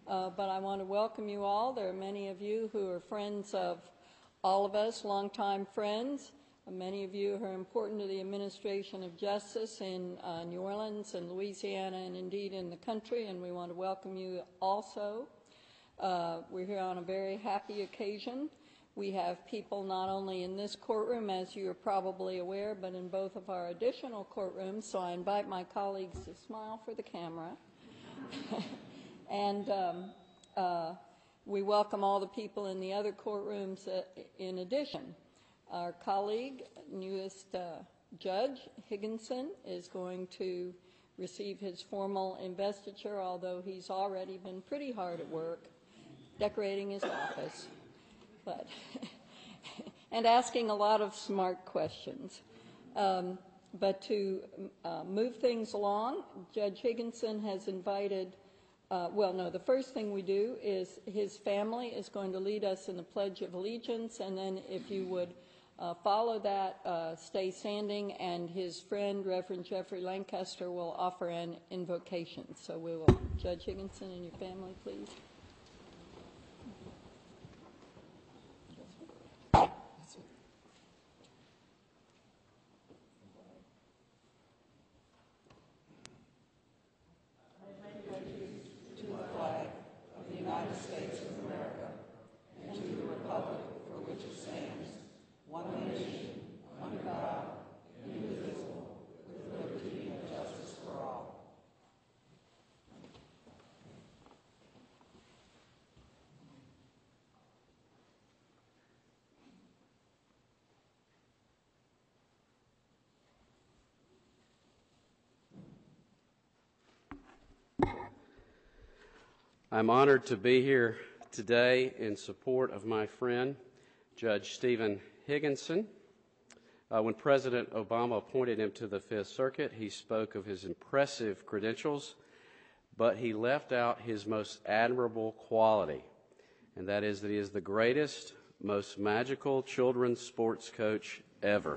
but I want to welcome you all. There are many of you who are friends of all of us, longtime friends. Many of you who are important to the administration of justice in New Orleans and Louisiana and indeed in the country, and we want to welcome you also. We're here on a very happy occasion. We have people not only in this courtroom, as you are probably aware, but in both of our additional courtrooms, so I invite my colleagues to smile for the camera. And we welcome all the people in the other courtrooms in addition. Our colleague, newest Judge Higginson, is going to receive his formal investiture, although he's already been pretty hard at work decorating his office, but and asking a lot of smart questions. But to move things along, Judge Higginson has invited, the first thing we do is his family is going to lead us in the Pledge of Allegiance, and then if you would follow that, stay standing, and his friend, Reverend Jeffrey Lancaster, will offer an invocation. So we will, Judge Higginson and your family, please. I'm honored to be here today in support of my friend, Judge Stephen Higginson. When President Obama appointed him to the Fifth Circuit, he spoke of his impressive credentials, but he left out his most admirable quality, and that is that he is the greatest, most magical children's sports coach ever.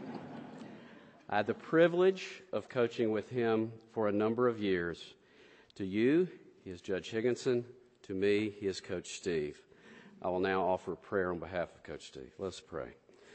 I had the privilege of coaching with him for a number of years. To you, he is Judge Higginson. To me, he is Coach Steve. I will now offer a prayer on behalf of Coach Steve. Let's pray.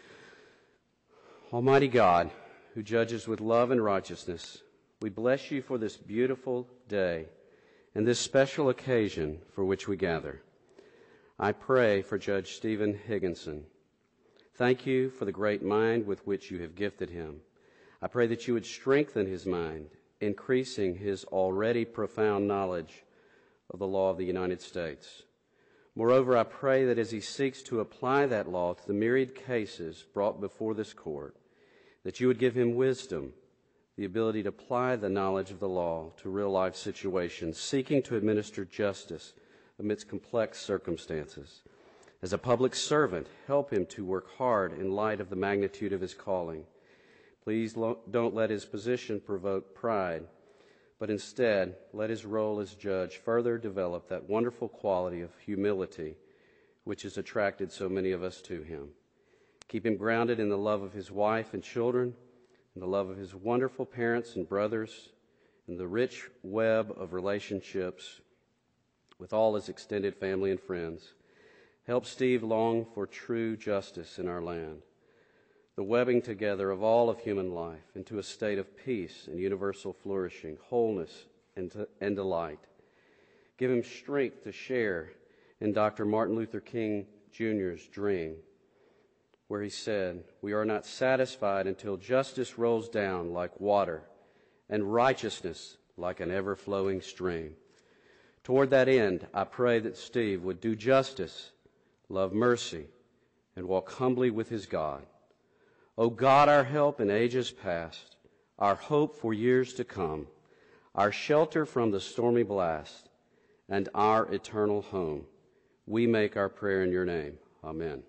Almighty God, who judges with love and righteousness, we bless you for this beautiful day and this special occasion for which we gather. I pray for Judge Stephen Higginson. Thank you for the great mind with which you have gifted him. I pray that you would strengthen his mind, increasing his already profound knowledge of the law of the United States. Moreover, I pray that as he seeks to apply that law to the myriad cases brought before this court, that you would give him wisdom, the ability to apply the knowledge of the law to real-life situations, seeking to administer justice amidst complex circumstances. As a public servant, help him to work hard in light of the magnitude of his calling. Please don't let his position provoke pride, but instead let his role as judge further develop that wonderful quality of humility which has attracted so many of us to him. Keep him grounded in the love of his wife and children, in the love of his wonderful parents and brothers, in the rich web of relationships with all his extended family and friends. Help Steve long for true justice in our land, the webbing together of all of human life into a state of peace and universal flourishing, wholeness and delight. Give him strength to share in Dr. Martin Luther King Jr.'s dream, where he said, "We are not satisfied until justice rolls down like water and righteousness like an ever-flowing stream." Toward that end, I pray that Steve would do justice, love mercy, and walk humbly with his God. O God, our help in ages past, our hope for years to come, our shelter from the stormy blast, and our eternal home, we make our prayer in your name. Amen.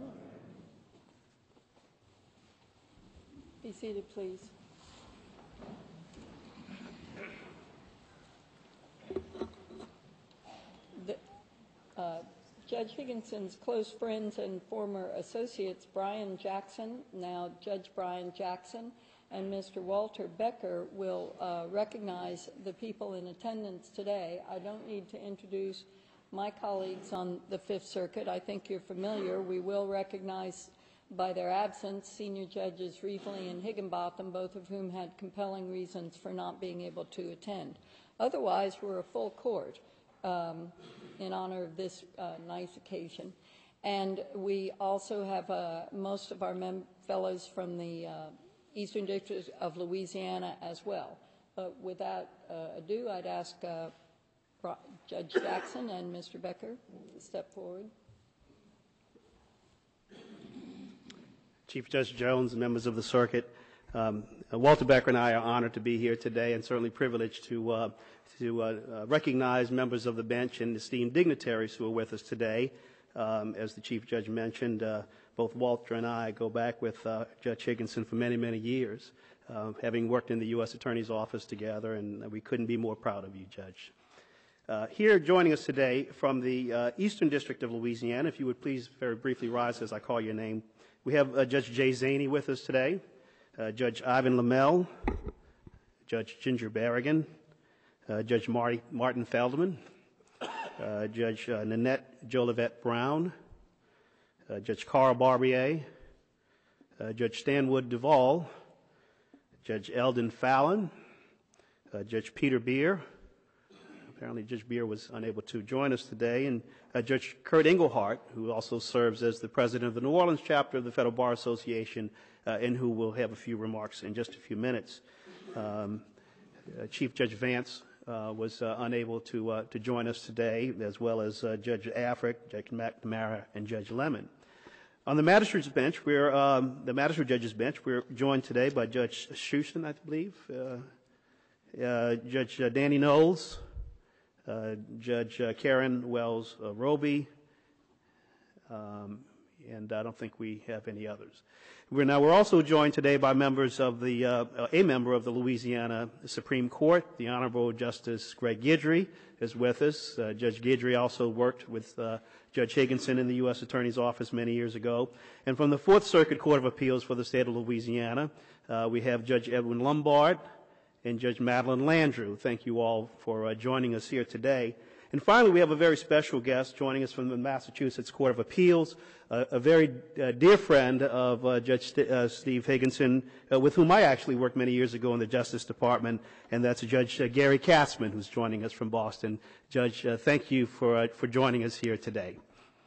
Be seated, please. Judge Higginson's close friends and former associates, Brian Jackson, now Judge Brian Jackson, and Mr. Walter Becker will recognize the people in attendance today. I don't need to introduce my colleagues on the Fifth Circuit. I think you're familiar. We will recognize by their absence Senior Judges Reefley and Higginbotham, both of whom had compelling reasons for not being able to attend. Otherwise, we're a full court in honor of this nice occasion. And we also have most of our fellows from the Eastern District of Louisiana as well. But without ado, I'd ask Judge Jackson and Mr. Becker to step forward. Chief Judge Jones and members of the circuit, Walter Becker and I are honored to be here today and certainly privileged to recognize members of the bench and esteemed dignitaries who are with us today. As the Chief Judge mentioned, both Walter and I go back with Judge Higginson for many, many years, having worked in the U.S. Attorney's Office together, and we couldn't be more proud of you, Judge. Here joining us today from the Eastern District of Louisiana, if you would please very briefly rise as I call your name. We have Judge Jay Zaney with us today, Judge Ivan Lamel, Judge Ginger Berrigan, Judge Martin Feldman, Judge Nanette Jolivet Brown, Judge Carl Barbier, Judge Stanwood Duvall, Judge Eldon Fallon, Judge Peter Beer. Apparently Judge Beer was unable to join us today, and Judge Kurt Engelhardt, who also serves as the president of the New Orleans chapter of the Federal Bar Association, and who will have a few remarks in just a few minutes. Chief Judge Vance was unable to join us today, as well as Judge Afric, Judge McNamara, and Judge Lemon. On the magistrate's bench, the magistrate judge's bench, we're joined today by Judge Schusten, I believe, Judge Danny Knowles, Judge Karen Wells Roby, and I don't think we have any others. We're also joined today by members of a member of the Louisiana Supreme Court. The Honorable Justice Greg Guidry is with us. Judge Guidry also worked with Judge Higginson in the U.S. Attorney's Office many years ago. And from the Fourth Circuit Court of Appeals for the state of Louisiana, we have Judge Edwin Lombard and Judge Madeline Landrew. Thank you all for joining us here today. And finally, we have a very special guest joining us from the Massachusetts Court of Appeals, a very dear friend of Judge Steve Higginson, with whom I actually worked many years ago in the Justice Department, and that's Judge Gary Katzman, who's joining us from Boston. Judge, thank you for joining us here today.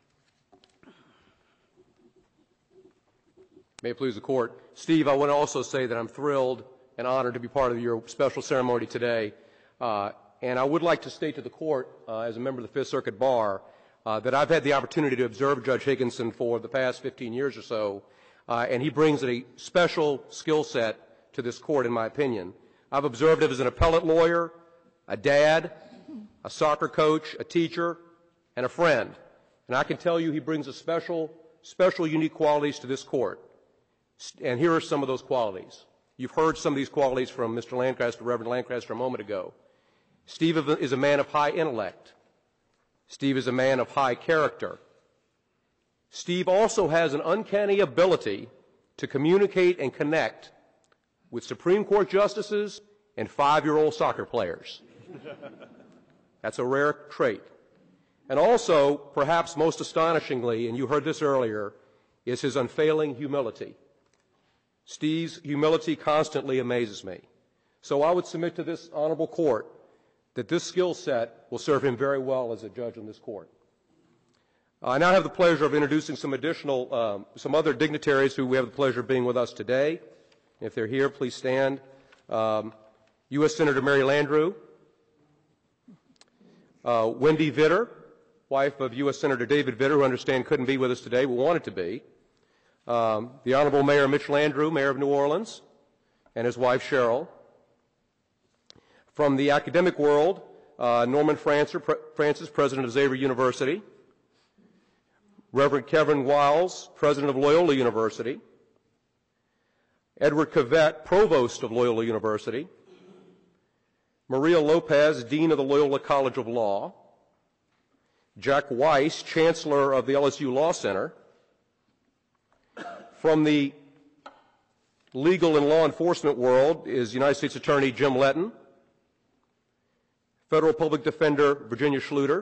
May it please the Court. Steve, I want to also say that I'm thrilled and honored to be part of your special ceremony today. And I would like to state to the Court, as a member of the Fifth Circuit Bar, that I've had the opportunity to observe Judge Higginson for the past 15 years or so, and he brings a special skill set to this Court, in my opinion. I've observed him as an appellate lawyer, a dad, a soccer coach, a teacher, and a friend. And I can tell you he brings a special unique qualities to this Court. And here are some of those qualities. You've heard some of these qualities from Mr. Lancaster, Reverend Lancaster, a moment ago. Steve is a man of high intellect. Steve is a man of high character. Steve also has an uncanny ability to communicate and connect with Supreme Court justices and 5-year-old soccer players. That's a rare trait. And also, perhaps most astonishingly, and you heard this earlier, is his unfailing humility. Steve's humility constantly amazes me. So I would submit to this honorable Court that this skill set will serve him very well as a judge in this Court. I now have the pleasure of introducing some other dignitaries who we have the pleasure of being with us today. If they're here, please stand. U.S. Senator Mary Landrew, Wendy Vitter, wife of U.S. Senator David Vitter, who I understand couldn't be with us today, but wanted to be. The Honorable Mayor Mitch Landrieu, Mayor of New Orleans, and his wife Cheryl. From the academic world, Norman Francis, President of Xavier University. Reverend Kevin Wiles, President of Loyola University. Edward Cavett, Provost of Loyola University. Maria Lopez, Dean of the Loyola College of Law. Jack Weiss, Chancellor of the LSU Law Center. From the legal and law enforcement world is United States Attorney Jim Letton, Federal Public Defender Virginia Schluter,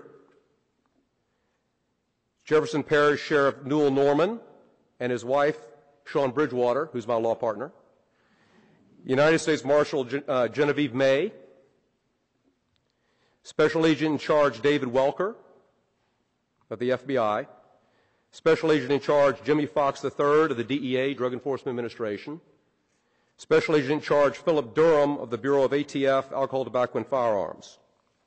Jefferson Parish Sheriff Newell Norman and his wife, Sean Bridgewater, who's my law partner, United States Marshal Genevieve May, Special Agent in Charge David Welker of the FBI, Special Agent in Charge Jimmy Fox III of the DEA, Drug Enforcement Administration, Special Agent in Charge Philip Durham of the Bureau of ATF, Alcohol, Tobacco, and Firearms.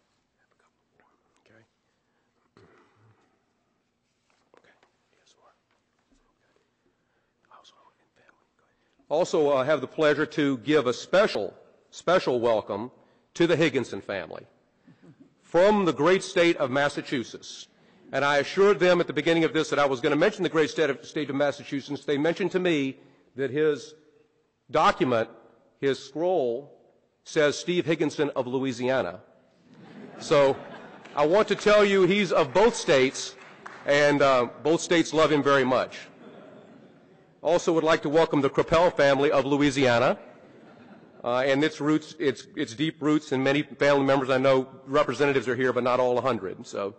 Also have the pleasure to give a special welcome to the Higginson family from the great state of Massachusetts. And I assured them at the beginning of this that I was going to mention the great state of Massachusetts. They mentioned to me that his document, his scroll, says Steve Higginson of Louisiana. So I want to tell you he's of both states, and both states love him very much. Also would like to welcome the Crapel family of Louisiana, and its roots, its deep roots, and many family members. I know representatives are here, but not all 100. So,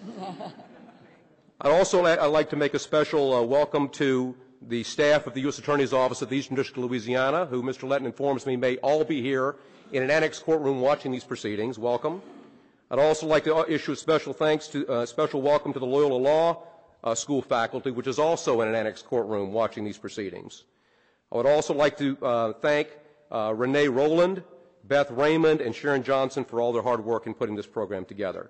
I'd like to make a special welcome to the staff of the U.S. Attorney's Office of the Eastern District of Louisiana, who Mr. Letton informs me may all be here in an annex courtroom watching these proceedings. Welcome. I'd also like to issue a special welcome to the Loyola Law School faculty, which is also in an annex courtroom watching these proceedings. I would also like to thank Renee Rowland, Beth Raymond, and Sharon Johnson for all their hard work in putting this program together.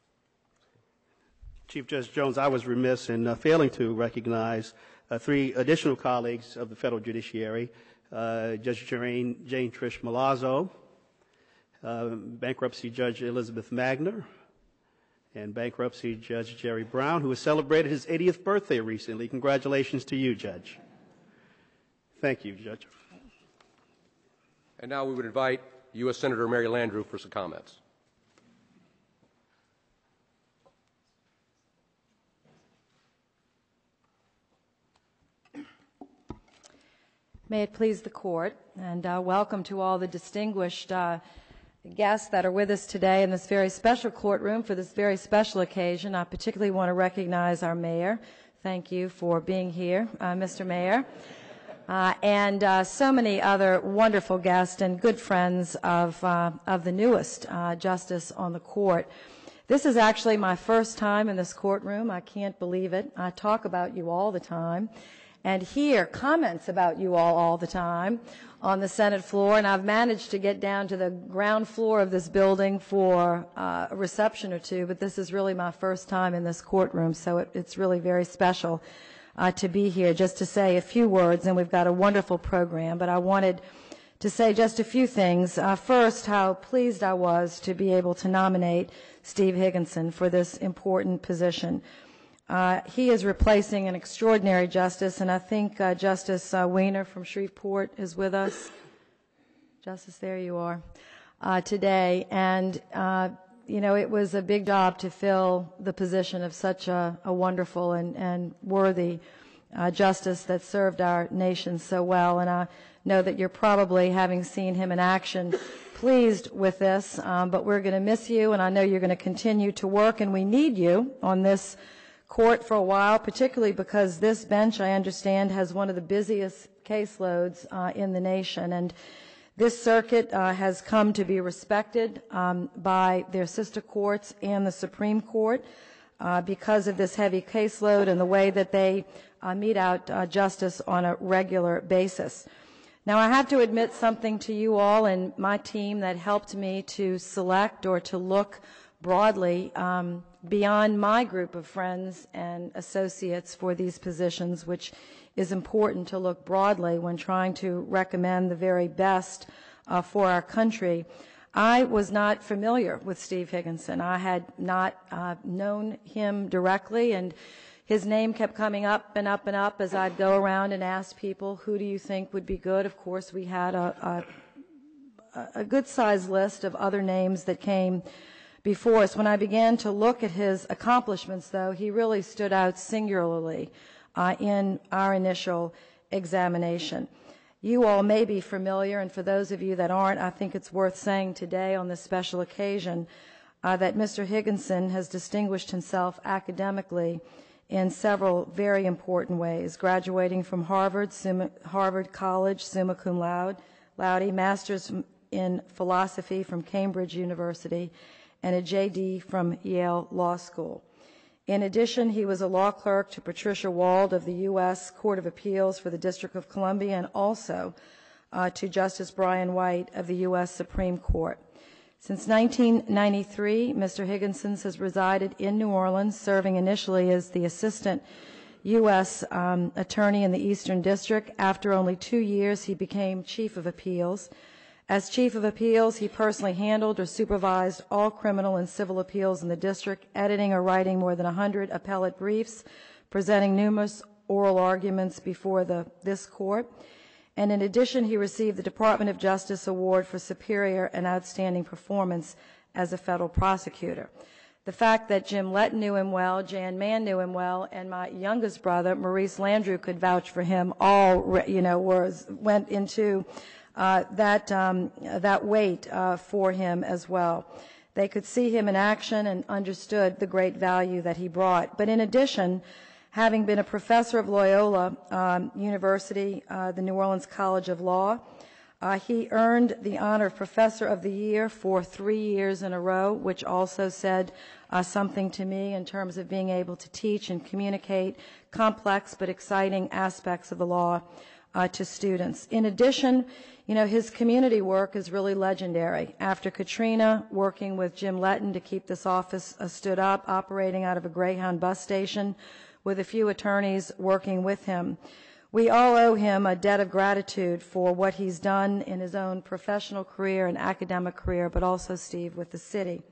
Chief Judge Jones, I was remiss in failing to recognize 3 additional colleagues of the federal judiciary, Judge Jane Trish Malazzo, Bankruptcy Judge Elizabeth Magner, and Bankruptcy Judge Jerry Brown, who has celebrated his 80th birthday recently. Congratulations to you, Judge. Thank you, Judge. And now we would invite U.S. Senator Mary Landrieu for some comments. May it please the Court, and welcome to all the distinguished guests that are with us today in this very special courtroom for this very special occasion. I particularly want to recognize our mayor. Thank you for being here, Mr. Mayor. And so many other wonderful guests and good friends of the newest justice on the court. This is actually my first time in this courtroom. I can't believe it. I talk about you all the time and hear comments about you all the time on the Senate floor, and I've managed to get down to the ground floor of this building for a reception or two, but this is really my first time in this courtroom, so it's really very special to be here just to say a few words, and we've got a wonderful program, but I wanted to say just a few things. First, how pleased I was to be able to nominate Steve Higginson for this important position. He is replacing an extraordinary justice, and I think Justice Weiner from Shreveport is with us. Justice, there you are, today. And, it was a big job to fill the position of such a wonderful and worthy justice that served our nation so well. And I know that you're probably, having seen him in action, pleased with this, but we're going to miss you, and I know you're going to continue to work, and we need you on this court for a while, particularly because this bench, I understand, has one of the busiest caseloads in the nation. And this circuit has come to be respected by their sister courts and the Supreme Court because of this heavy caseload and the way that they mete out justice on a regular basis. Now, I have to admit something to you all and my team that helped me to select or to look broadly beyond my group of friends and associates for these positions, which is important to look broadly when trying to recommend the very best for our country. I was not familiar with Steve Higginson. I had not known him directly, and his name kept coming up and up and up as I'd go around and ask people, who do you think would be good? Of course, we had a good-sized list of other names that came before us. When I began to look at his accomplishments, though, he really stood out singularly in our initial examination. You all may be familiar, and for those of you that aren't, I think it's worth saying today on this special occasion that Mr. Higginson has distinguished himself academically in several very important ways, graduating from Harvard College, summa cum laude, master's in philosophy from Cambridge University, and a J.D. from Yale Law School. In addition, he was a law clerk to Patricia Wald of the U.S. Court of Appeals for the District of Columbia and also to Justice Brian White of the U.S. Supreme Court. Since 1993, Mr. Higginson has resided in New Orleans, serving initially as the assistant U.S. attorney in the Eastern District. After only 2 years, he became chief of appeals. As chief of appeals, he personally handled or supervised all criminal and civil appeals in the district, editing or writing more than 100 appellate briefs, presenting numerous oral arguments before this court. And in addition, he received the Department of Justice Award for superior and outstanding performance as a federal prosecutor. The fact that Jim Letton knew him well, Jan Mann knew him well, and my youngest brother, Maurice Landrieu, could vouch for him all, went into that weight for him as well. They could see him in action and understood the great value that he brought. But in addition, having been a professor of Loyola University, the New Orleans College of Law, he earned the honor of Professor of the Year for 3 years in a row, which also said something to me in terms of being able to teach and communicate complex but exciting aspects of the law to students. In addition, his community work is really legendary. After Katrina, working with Jim Letton to keep this office stood up, operating out of a Greyhound bus station with a few attorneys working with him. We all owe him a debt of gratitude for what he's done in his own professional career and academic career, but also, Steve, with the city.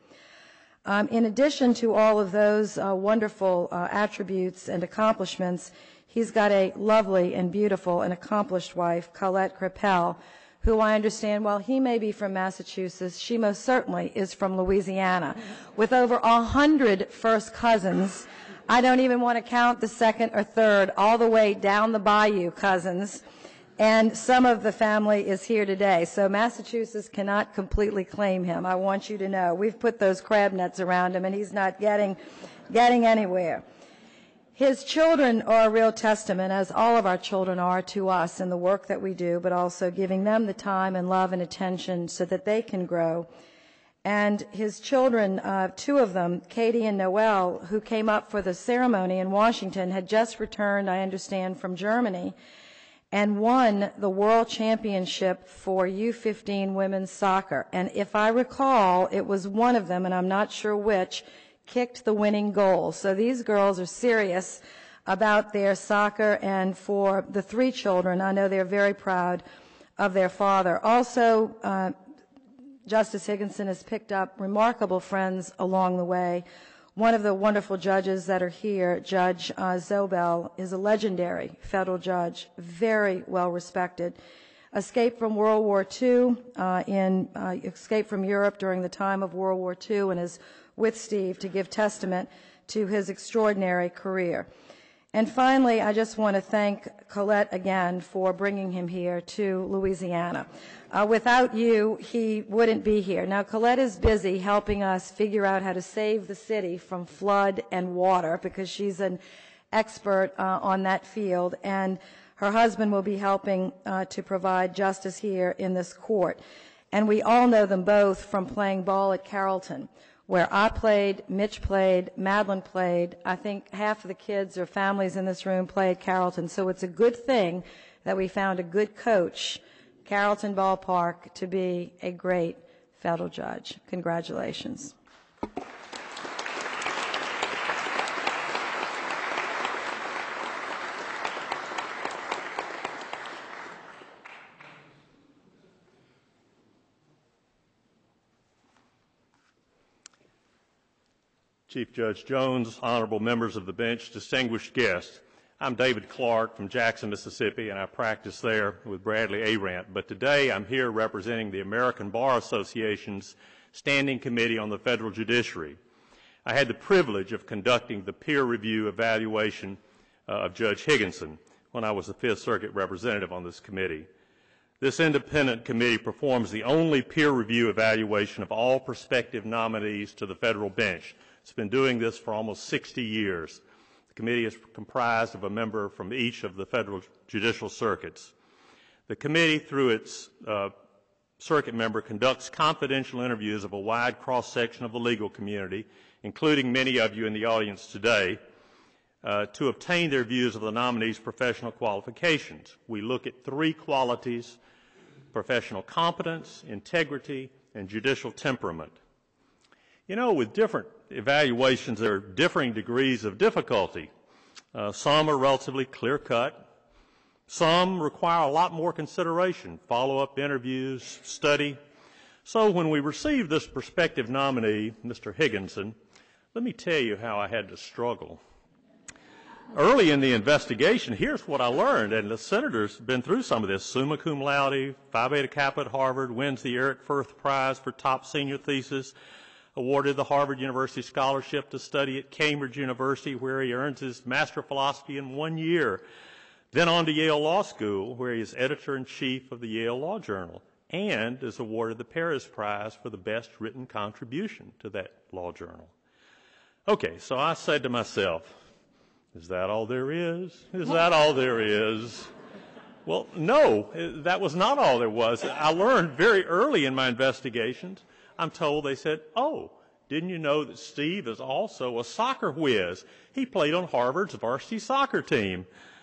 In addition to all of those wonderful attributes and accomplishments, he's got a lovely and beautiful and accomplished wife, Colette Crepel, who I understand, while he may be from Massachusetts, she most certainly is from Louisiana, with over 100 first cousins. I don't even want to count the second or third, all the way down the bayou cousins, and some of the family is here today. So Massachusetts cannot completely claim him. I want you to know. We've put those crab nets around him, and he's not getting anywhere. His children are a real testament, as all of our children are to us in the work that we do, but also giving them the time and love and attention so that they can grow. And his children, 2 of them, Katie and Noelle, who came up for the ceremony in Washington, had just returned, I understand, from Germany and won the World Championship for U15 women's soccer. And if I recall, it was one of them, and I'm not sure which, kicked the winning goal. So these girls are serious about their soccer, and for the 3 children, I know they're very proud of their father. Also, Justice Higginson has picked up remarkable friends along the way. One of the wonderful judges that are here, Judge Zobel, is a legendary federal judge, very well respected. Escaped from World War II, escaped from Europe during the time of World War II, and is with Steve to give testament to his extraordinary career. And finally, I just want to thank Colette again for bringing him here to Louisiana. Without you, he wouldn't be here. Now, Colette is busy helping us figure out how to save the city from flood and water, because she's an expert on that field, and her husband will be helping to provide justice here in this court. And we all know them both from playing ball at Carrollton, where I played, Mitch played, Madeline played. I think half of the kids or families in this room played Carrollton. So it's a good thing that we found a good coach, Carrollton Ballpark, to be a great federal judge. Congratulations. Chief Judge Jones, honorable members of the bench, distinguished guests. I'm David Clark from Jackson, Mississippi, and I practice there with Bradley Arant. But today I'm here representing the American Bar Association's Standing Committee on the Federal Judiciary. I had the privilege of conducting the peer review evaluation of Judge Higginson when I was the Fifth Circuit representative on this committee. This independent committee performs the only peer review evaluation of all prospective nominees to the federal bench. It's been doing this for almost 60 years. The committee is comprised of a member from each of the federal judicial circuits. The committee, through its circuit member, conducts confidential interviews of a wide cross-section of the legal community, including many of you in the audience today, to obtain their views of the nominees' professional qualifications. We look at three qualities: professional competence, integrity, and judicial temperament. You know, with different evaluations, there are differing degrees of difficulty. Some are relatively clear-cut. Some require a lot more consideration, follow-up interviews, study. So when we received this prospective nominee, Mr. Higginson, let me tell you how I had to struggle. Early in the investigation, here's what I learned, and the senator's been through some of this: summa cum laude, Phi Beta Kappa at Harvard, wins the Eric Firth Prize for top senior thesis, awarded the Harvard University Scholarship to study at Cambridge University, where he earns his Master of Philosophy in 1 year, then on to Yale Law School, where he is editor-in-chief of the Yale Law Journal, and is awarded the Paris Prize for the best written contribution to that law journal. Okay, so I said to myself, is that all there is? Is that all there is? Well, no, that was not all there was. I learned very early in my investigations, I'm told, they said, oh, didn't you know that Steve is also a soccer whiz? He played on Harvard's varsity soccer team.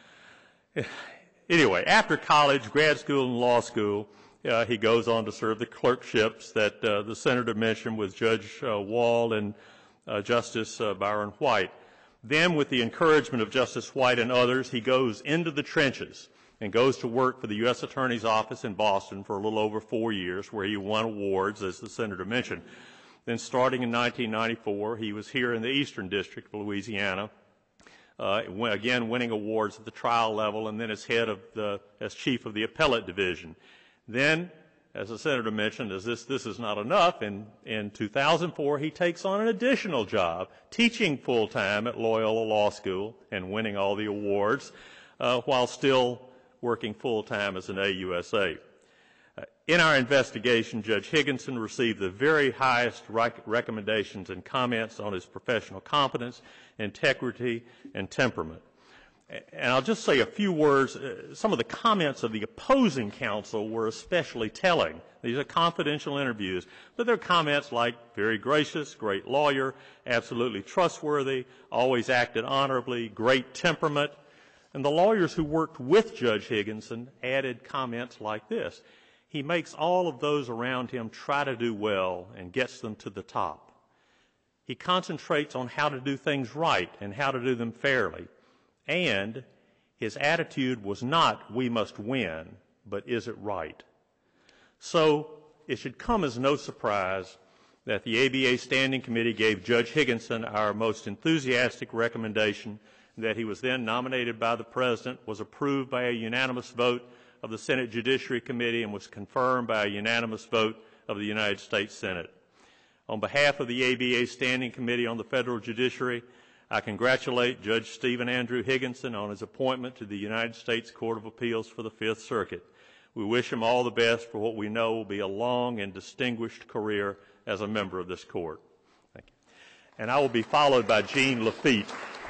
Anyway, after college, grad school, and law school, he goes on to serve the clerkships that the senator mentioned with Judge Wald and Justice Byron White. Then, with the encouragement of Justice White and others, he goes into the trenches and goes to work for the U.S. Attorney's Office in Boston for a little over 4 years, where he won awards, as the senator mentioned. Then, starting in 1994, he was here in the Eastern District of Louisiana, again winning awards at the trial level, and then as chief of the appellate division. Then, as the senator mentioned, as this is not enough, in 2004 he takes on an additional job, teaching full-time at Loyola Law School and winning all the awards, while still working full-time as an AUSA. In our investigation, Judge Higginson received the very highest recommendations and comments on his professional competence, integrity, and temperament. And I'll just say a few words. Some of the comments of the opposing counsel were especially telling. These are confidential interviews, but they're comments like very gracious, great lawyer, absolutely trustworthy, always acted honorably, great temperament. And the lawyers who worked with Judge Higginson added comments like this: he makes all of those around him try to do well and gets them to the top. He concentrates on how to do things right and how to do them fairly. And his attitude was not, we must win, but is it right? So it should come as no surprise that the ABA Standing Committee gave Judge Higginson our most enthusiastic recommendation, that he was then nominated by the President, was approved by a unanimous vote of the Senate Judiciary Committee, and was confirmed by a unanimous vote of the United States Senate. On behalf of the ABA Standing Committee on the Federal Judiciary, I congratulate Judge Stephen Andrew Higginson on his appointment to the United States Court of Appeals for the Fifth Circuit. We wish him all the best for what we know will be a long and distinguished career as a member of this court. Thank you. And I will be followed by Jean Lafitte.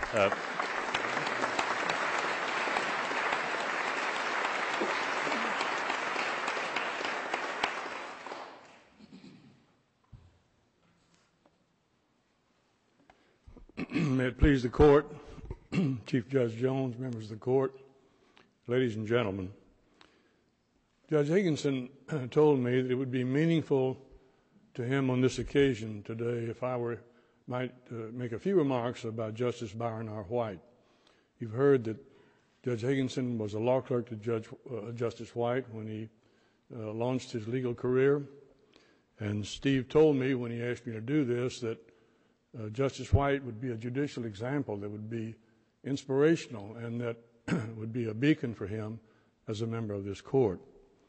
May it please the court, Chief Judge Jones, members of the court, ladies and gentlemen. Judge Higginson told me that it would be meaningful to him on this occasion today if I might make a few remarks about Justice Byron R. White. You've heard that Judge Higginson was a law clerk to Justice White when he launched his legal career. And Steve told me when he asked me to do this that Justice White would be a judicial example that would be inspirational and that would be a beacon for him as a member of this court.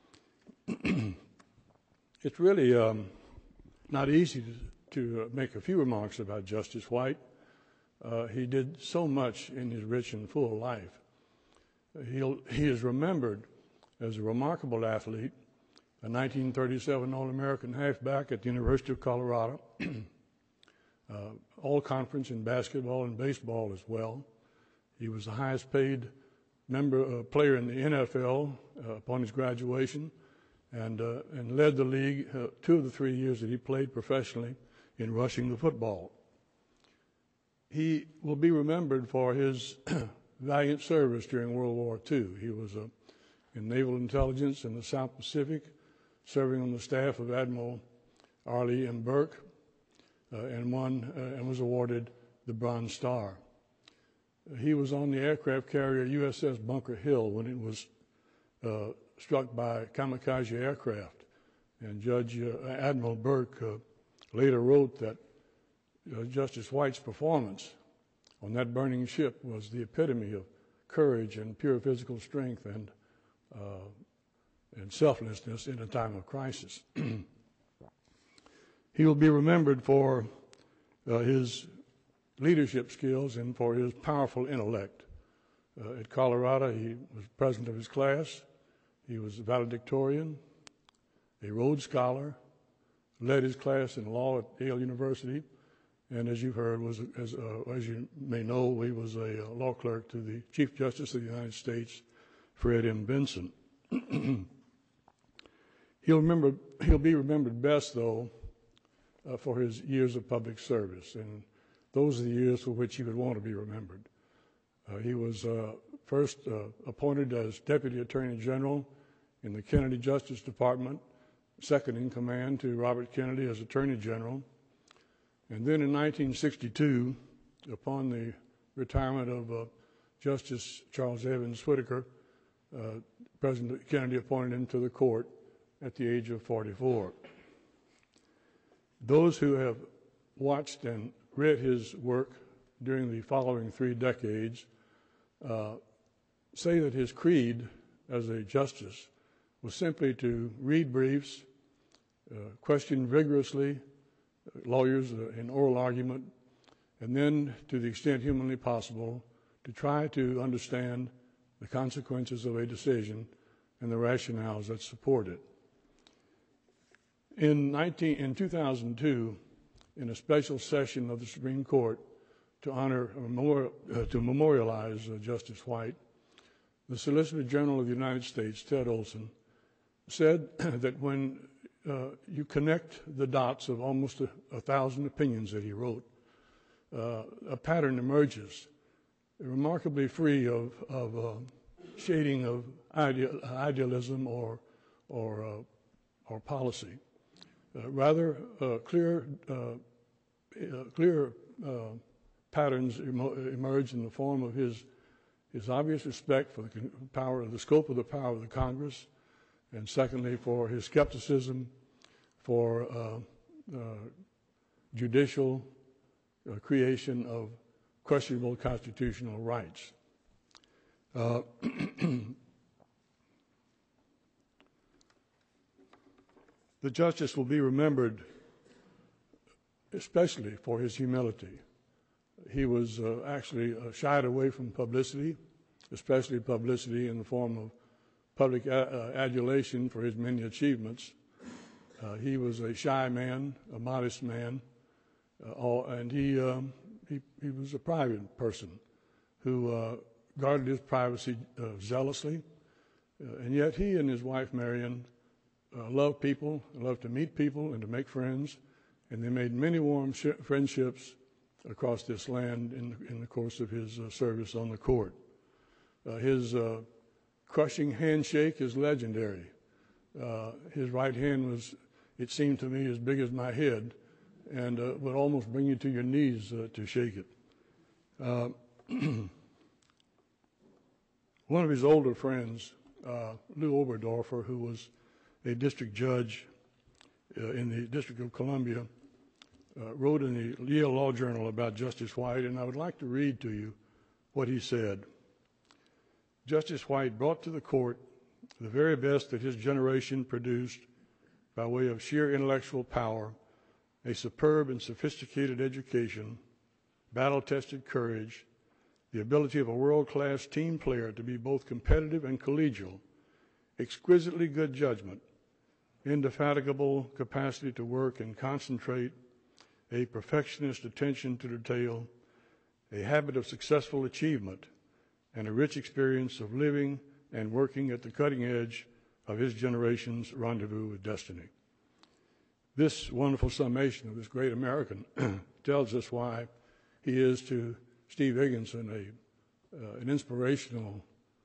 It's really not easy to make a few remarks about Justice White. He did so much in his rich and full life. He is remembered as a remarkable athlete, a 1937 All-American halfback at the University of Colorado, all-conference in basketball and baseball as well. He was the highest paid player in the NFL upon his graduation, and led the league 2 of the 3 years that he played professionally in rushing the football. He will be remembered for his valiant service during World War II. He was in naval intelligence in the South Pacific, serving on the staff of Admiral Arleigh M. Burke, and was awarded the Bronze Star. He was on the aircraft carrier USS Bunker Hill when it was struck by kamikaze aircraft. And Admiral Burke later wrote that Justice White's performance on that burning ship was the epitome of courage and pure physical strength and selflessness in a time of crisis. He will be remembered for his leadership skills and for his powerful intellect. At Colorado, he was president of his class. He was a valedictorian, a Rhodes Scholar, led his class in law at Yale University, and as you've heard, as you may know, he was a law clerk to the Chief Justice of the United States, Fred M. Vinson. He'll be remembered best, though, for his years of public service, and those are the years for which he would want to be remembered. He was first appointed as Deputy Attorney General in the Kennedy Justice Department, second in command to Robert Kennedy as Attorney General. And then in 1962, upon the retirement of Justice Charles Evans Whitaker, President Kennedy appointed him to the court at the age of 44. Those who have watched and read his work during the following 3 decades say that his creed as a justice was simply to read briefs, question vigorously lawyers in oral argument, and then, to the extent humanly possible, to try to understand the consequences of a decision and the rationales that support it. In 2002, in a special session of the Supreme Court to memorialize Justice White, the Solicitor General of the United States, Ted Olson, said that when you connect the dots of almost 1,000 opinions that he wrote, a pattern emerges, remarkably free of shading of idealism or policy. Rather, clear patterns emerge in the form of his obvious respect for the scope of the power of the Congress, and secondly, for his skepticism for judicial creation of questionable constitutional rights. The justice will be remembered especially for his humility. He was actually shied away from publicity, especially publicity in the form of public adulation for his many achievements. He was a shy man, a modest man, and he was a private person who guarded his privacy zealously, and yet he and his wife Marion loved people, loved to meet people and to make friends, and they made many warm friendships across this land in the course of his service on the court. His crushing handshake is legendary. His right hand was, it seemed to me, as big as my head, and would almost bring you to your knees to shake it. One of his older friends, Lou Oberdorfer, who was a district judge in the District of Columbia, wrote in the Yale Law Journal about Justice White, and I would like to read to you what he said. Justice White brought to the court the very best that his generation produced by way of sheer intellectual power, a superb and sophisticated education, battle-tested courage, the ability of a world-class team player to be both competitive and collegial, exquisitely good judgment, indefatigable capacity to work and concentrate, a perfectionist attention to detail, a habit of successful achievement, and a rich experience of living and working at the cutting edge of his generation's rendezvous with destiny. This wonderful summation of this great American tells us why he is to Steve Higginson an inspirational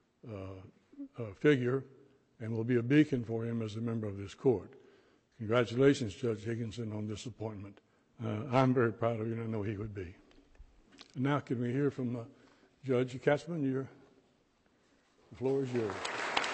figure and will be a beacon for him as a member of this court. Congratulations, Judge Higginson, on this appointment. I'm very proud of you, and I know he would be. And now can we hear from Judge Katzman? The floor is yours.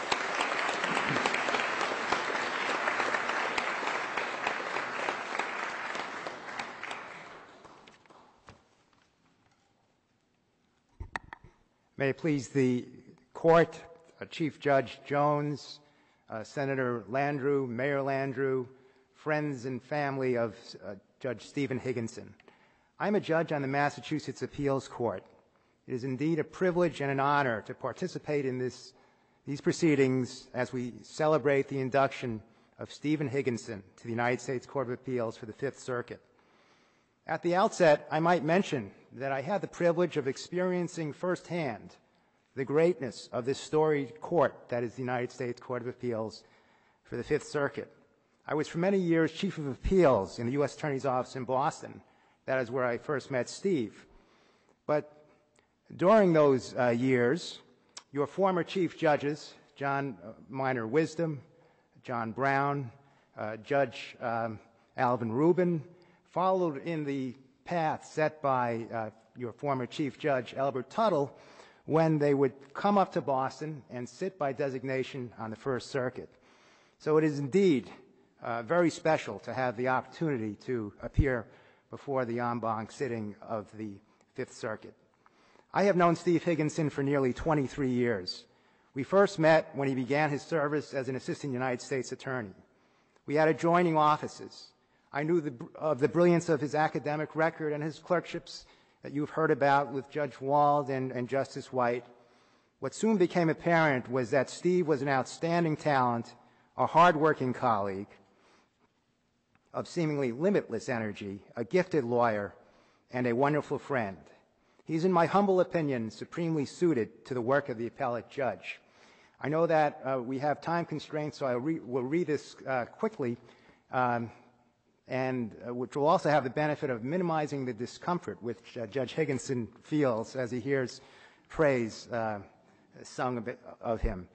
May it please the court, Chief Judge Jones, Senator Landrieu, Mayor Landrieu, friends and family of Judge Stephen Higginson. I'm a judge on the Massachusetts Appeals Court. It is indeed a privilege and an honor to participate in these proceedings as we celebrate the induction of Stephen Higginson to the United States Court of Appeals for the Fifth Circuit. At the outset, I might mention that I had the privilege of experiencing firsthand the greatness of this storied court that is the United States Court of Appeals for the Fifth Circuit. I was for many years Chief of Appeals in the U.S. Attorney's Office in Boston. That is where I first met Steve. But during those years, your former chief judges, John Minor Wisdom, John Brown, Judge Alvin Rubin, followed in the path set by your former Chief Judge Albert Tuttle when they would come up to Boston and sit by designation on the First Circuit. So it is indeed very special to have the opportunity to appear before the en banc sitting of the Fifth Circuit. I have known Steve Higginson for nearly 23 years. We first met when he began his service as an assistant United States attorney. We had adjoining offices. I knew of the brilliance of his academic record and his clerkships that you've heard about with Judge Wald and Justice White. What soon became apparent was that Steve was an outstanding talent, a hardworking colleague of seemingly limitless energy, a gifted lawyer, and a wonderful friend. He's, in my humble opinion, supremely suited to the work of the appellate judge. I know that we have time constraints, so I will read this quickly, and which will also have the benefit of minimizing the discomfort which Judge Higginson feels as he hears praise sung of him.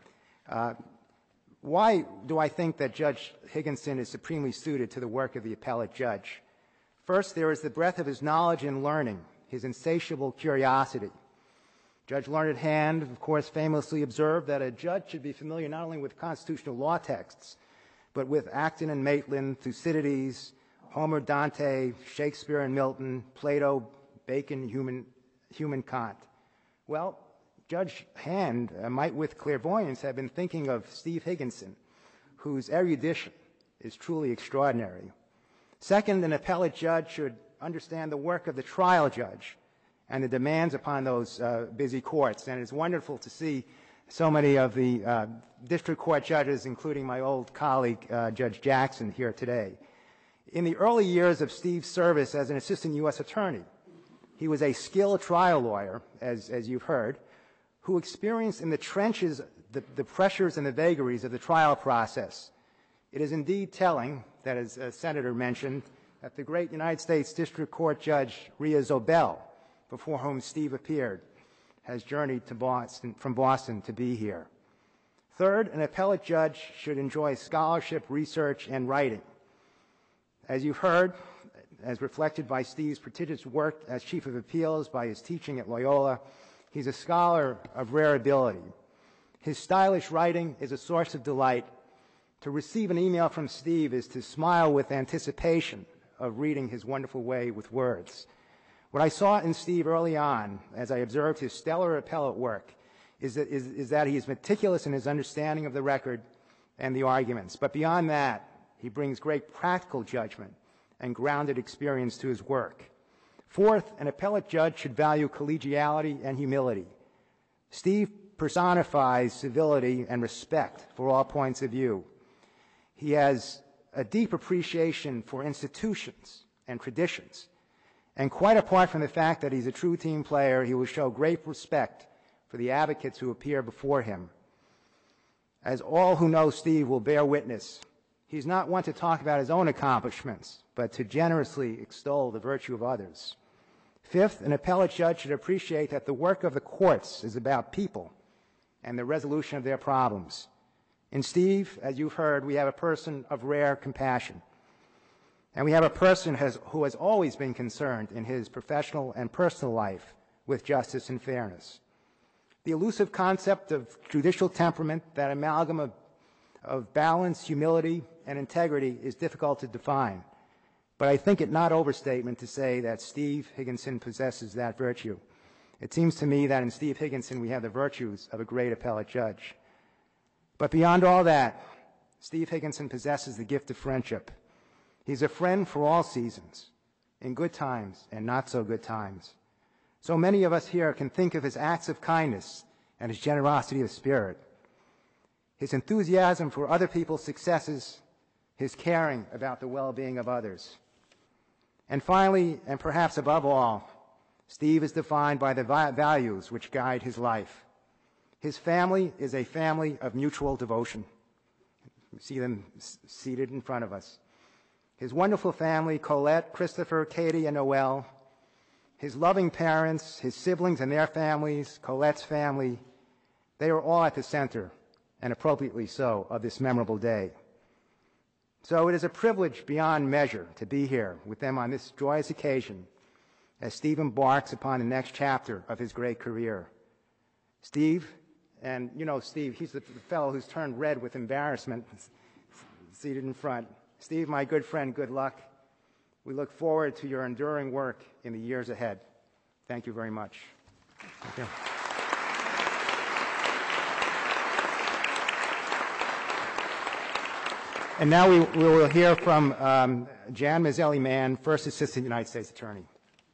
Why do I think that Judge Higginson is supremely suited to the work of the appellate judge? First, there is the breadth of his knowledge and learning, his insatiable curiosity. Judge Learned Hand, of course, famously observed that a judge should be familiar not only with constitutional law texts, but with Acton and Maitland, Thucydides, Homer, Dante, Shakespeare and Milton, Plato, Bacon, Hume and Kant. Well, Judge Hand might with clairvoyance have been thinking of Steve Higginson, whose erudition is truly extraordinary. Second, an appellate judge should understand the work of the trial judge and the demands upon those busy courts. And it's wonderful to see so many of the district court judges, including my old colleague, Judge Jackson, here today. In the early years of Steve's service as an assistant U.S. attorney, he was a skilled trial lawyer, as you've heard, who experienced in the trenches the pressures and the vagaries of the trial process. It is indeed telling that, as a senator mentioned, that the great United States District Court Judge Rhea Zobel, before whom Steve appeared, has journeyed to from Boston to be here. Third, an appellate judge should enjoy scholarship, research, and writing. As you've heard, as reflected by Steve's prodigious work as Chief of Appeals, by his teaching at Loyola, he's a scholar of rare ability. His stylish writing is a source of delight. To receive an email from Steve is to smile with anticipation of reading his wonderful way with words. What I saw in Steve early on, as I observed his stellar appellate work, is that he is meticulous in his understanding of the record and the arguments. But beyond that, he brings great practical judgment and grounded experience to his work. Fourth, an appellate judge should value collegiality and humility. Steve personifies civility and respect for all points of view. He has a deep appreciation for institutions and traditions. And quite apart from the fact that he's a true team player, he will show great respect for the advocates who appear before him. As all who know Steve will bear witness, he's not one to talk about his own accomplishments, but to generously extol the virtue of others. Fifth, an appellate judge should appreciate that the work of the courts is about people and the resolution of their problems. In Steve, as you've heard, we have a person of rare compassion. And we have a person who has always been concerned in his professional and personal life with justice and fairness. The elusive concept of judicial temperament, that amalgam of balance, humility, and integrity, is difficult to define. But I think it not overstatement to say that Steve Higginson possesses that virtue. It seems to me that in Steve Higginson we have the virtues of a great appellate judge. But beyond all that, Steve Higginson possesses the gift of friendship. He's a friend for all seasons, in good times and not so good times. So many of us here can think of his acts of kindness and his generosity of spirit, his enthusiasm for other people's successes, his caring about the well-being of others. And finally, and perhaps above all, Steve is defined by the values which guide his life. His family is a family of mutual devotion. You see them seated in front of us. His wonderful family, Colette, Christopher, Katie, and Noel, his loving parents, his siblings and their families, Colette's family, they are all at the center, and appropriately so, of this memorable day. So it is a privilege beyond measure to be here with them on this joyous occasion as Steve embarks upon the next chapter of his great career. Steve, and you know Steve, he's the fellow who's turned red with embarrassment, seated in front. Steve, my good friend, good luck. We look forward to your enduring work in the years ahead. Thank you very much. Thank you. And now we will hear from Jan Mazzelli-Mann, First Assistant United States Attorney.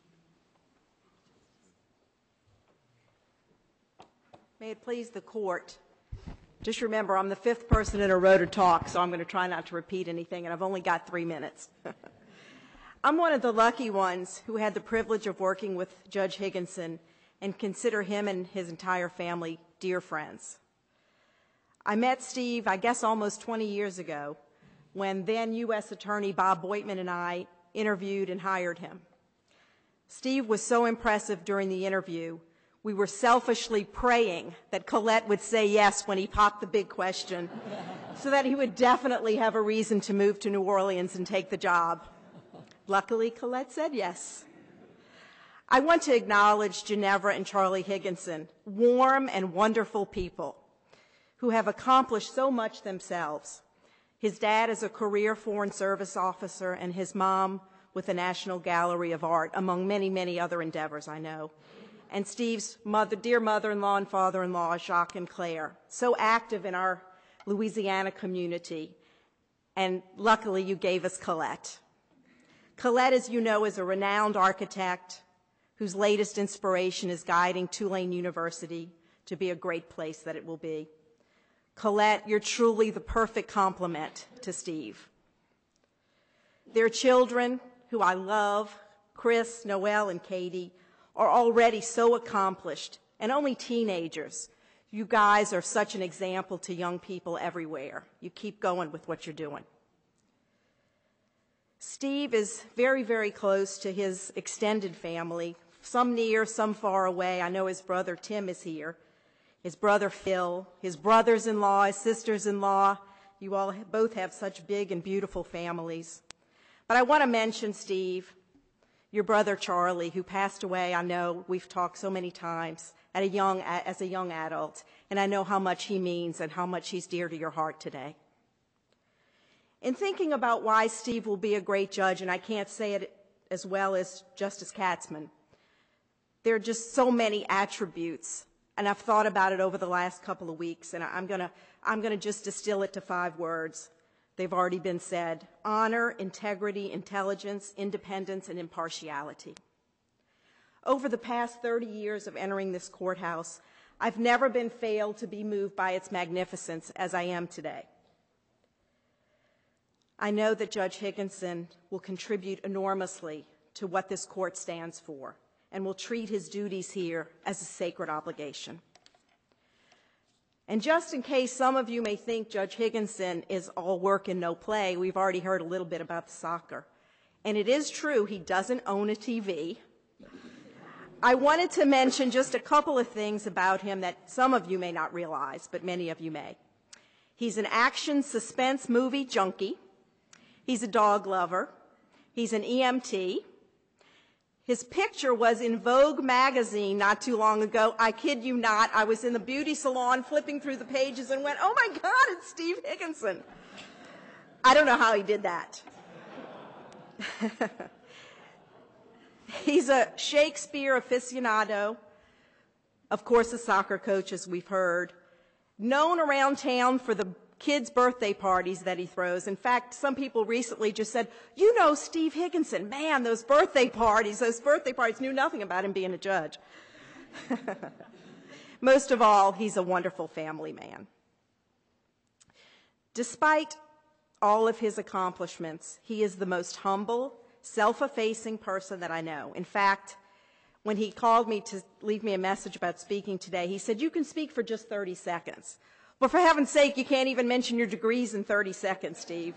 May it please the court. Just remember, I'm the fifth person in a row to talk, so I'm going to try not to repeat anything, and I've only got 3 minutes. I'm one of the lucky ones who had the privilege of working with Judge Higginson and consider him and his entire family dear friends. I met Steve, I guess, almost 20 years ago when then U.S. Attorney Bob Boitman and I interviewed and hired him. Steve was so impressive during the interview, we were selfishly praying that Colette would say yes when he popped the big question so that he would definitely have a reason to move to New Orleans and take the job. Luckily, Colette said yes. I want to acknowledge Ginevra and Charlie Higginson, warm and wonderful people who have accomplished so much themselves. His dad is a career Foreign Service officer and his mom with the National Gallery of Art, among many, many other endeavors I know. And Steve's dear mother-in-law and father-in-law, Jacques and Claire, so active in our Louisiana community. And luckily, you gave us Colette. Colette, as you know, is a renowned architect whose latest inspiration is guiding Tulane University to be a great place that it will be. Colette, you're truly the perfect complement to Steve. Their children, who I love, Chris, Noel, and Katie, are already so accomplished and only teenagers. You guys are such an example to young people everywhere. You keep going with what you're doing. Steve is very, very close to his extended family, some near, some far away. I know his brother Tim is here, his brother Phil, his brothers-in-law, his sisters-in-law. You all both have such big and beautiful families. But I want to mention, Steve, your brother Charlie, who passed away. I know we've talked so many times as a young adult, and I know how much he means and how much he's dear to your heart today. In thinking about why Steve will be a great judge, and I can't say it as well as Justice Katzmann, there are just so many attributes, and I've thought about it over the last couple of weeks, and I'm gonna just distill it to 5 words. They've already been said: honor, integrity, intelligence, independence, and impartiality. Over the past 30 years of entering this courthouse, I've never been failed to be moved by its magnificence as I am today. I know that Judge Higginson will contribute enormously to what this court stands for and will treat his duties here as a sacred obligation. And just in case some of you may think Judge Higginson is all work and no play, we've already heard a little bit about the soccer. And it is true, he doesn't own a TV. I wanted to mention just a couple of things about him that some of you may not realize, but many of you may. He's an action suspense movie junkie. He's a dog lover. He's an EMT. His picture was in Vogue magazine not too long ago. I kid you not. I was in the beauty salon flipping through the pages and went, oh my God, it's Steve Higginson. I don't know how he did that. He's a Shakespeare aficionado, of course a soccer coach, as we've heard, known around town for the kids' birthday parties that he throws. In fact, some people recently just said, you know Steve Higginson, man, those birthday parties, knew nothing about him being a judge. Most of all, he's a wonderful family man. Despite all of his accomplishments, he is the most humble, self-effacing person that I know. In fact, when he called me to leave me a message about speaking today, he said, you can speak for just 30 seconds. Well, for heaven's sake, you can't even mention your degrees in 30 seconds, Steve.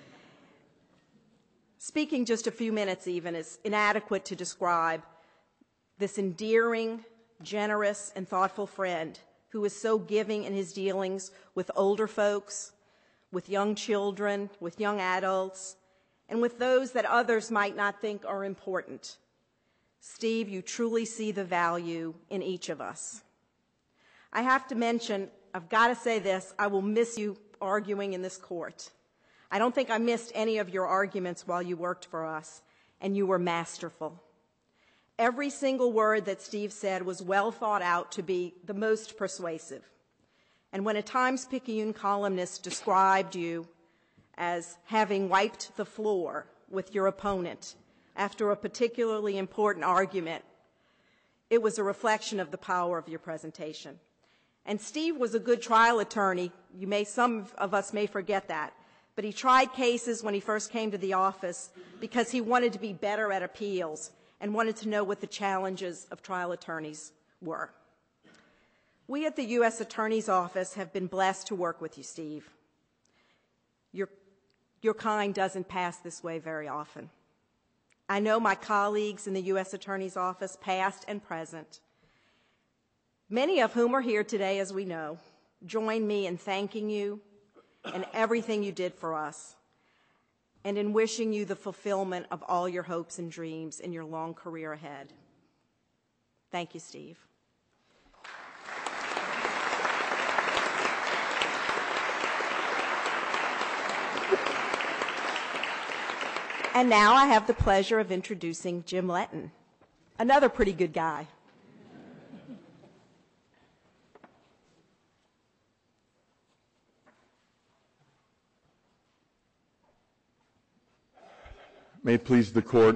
Speaking just a few minutes even is inadequate to describe this endearing, generous, and thoughtful friend who is so giving in his dealings with older folks, with young children, with young adults, and with those that others might not think are important. Steve, you truly see the value in each of us. I have to mention, I've got to say this, I will miss you arguing in this court. I don't think I missed any of your arguments while you worked for us, and you were masterful. Every single word that Steve said was well thought out to be the most persuasive. And when a Times-Picayune columnist described you as having wiped the floor with your opponent after a particularly important argument, it was a reflection of the power of your presentation. And Steve was a good trial attorney. Some of us may forget that. But he tried cases when he first came to the office because he wanted to be better at appeals and wanted to know what the challenges of trial attorneys were. We at the U.S. Attorney's Office have been blessed to work with you, Steve. Your kind doesn't pass this way very often. I know my colleagues in the U.S. Attorney's Office, past and present, many of whom are here today, as we know, join me in thanking you and everything you did for us, and in wishing you the fulfillment of all your hopes and dreams in your long career ahead. Thank you, Steve. And now I have the pleasure of introducing Jim Letton, another pretty good guy. May it please the court,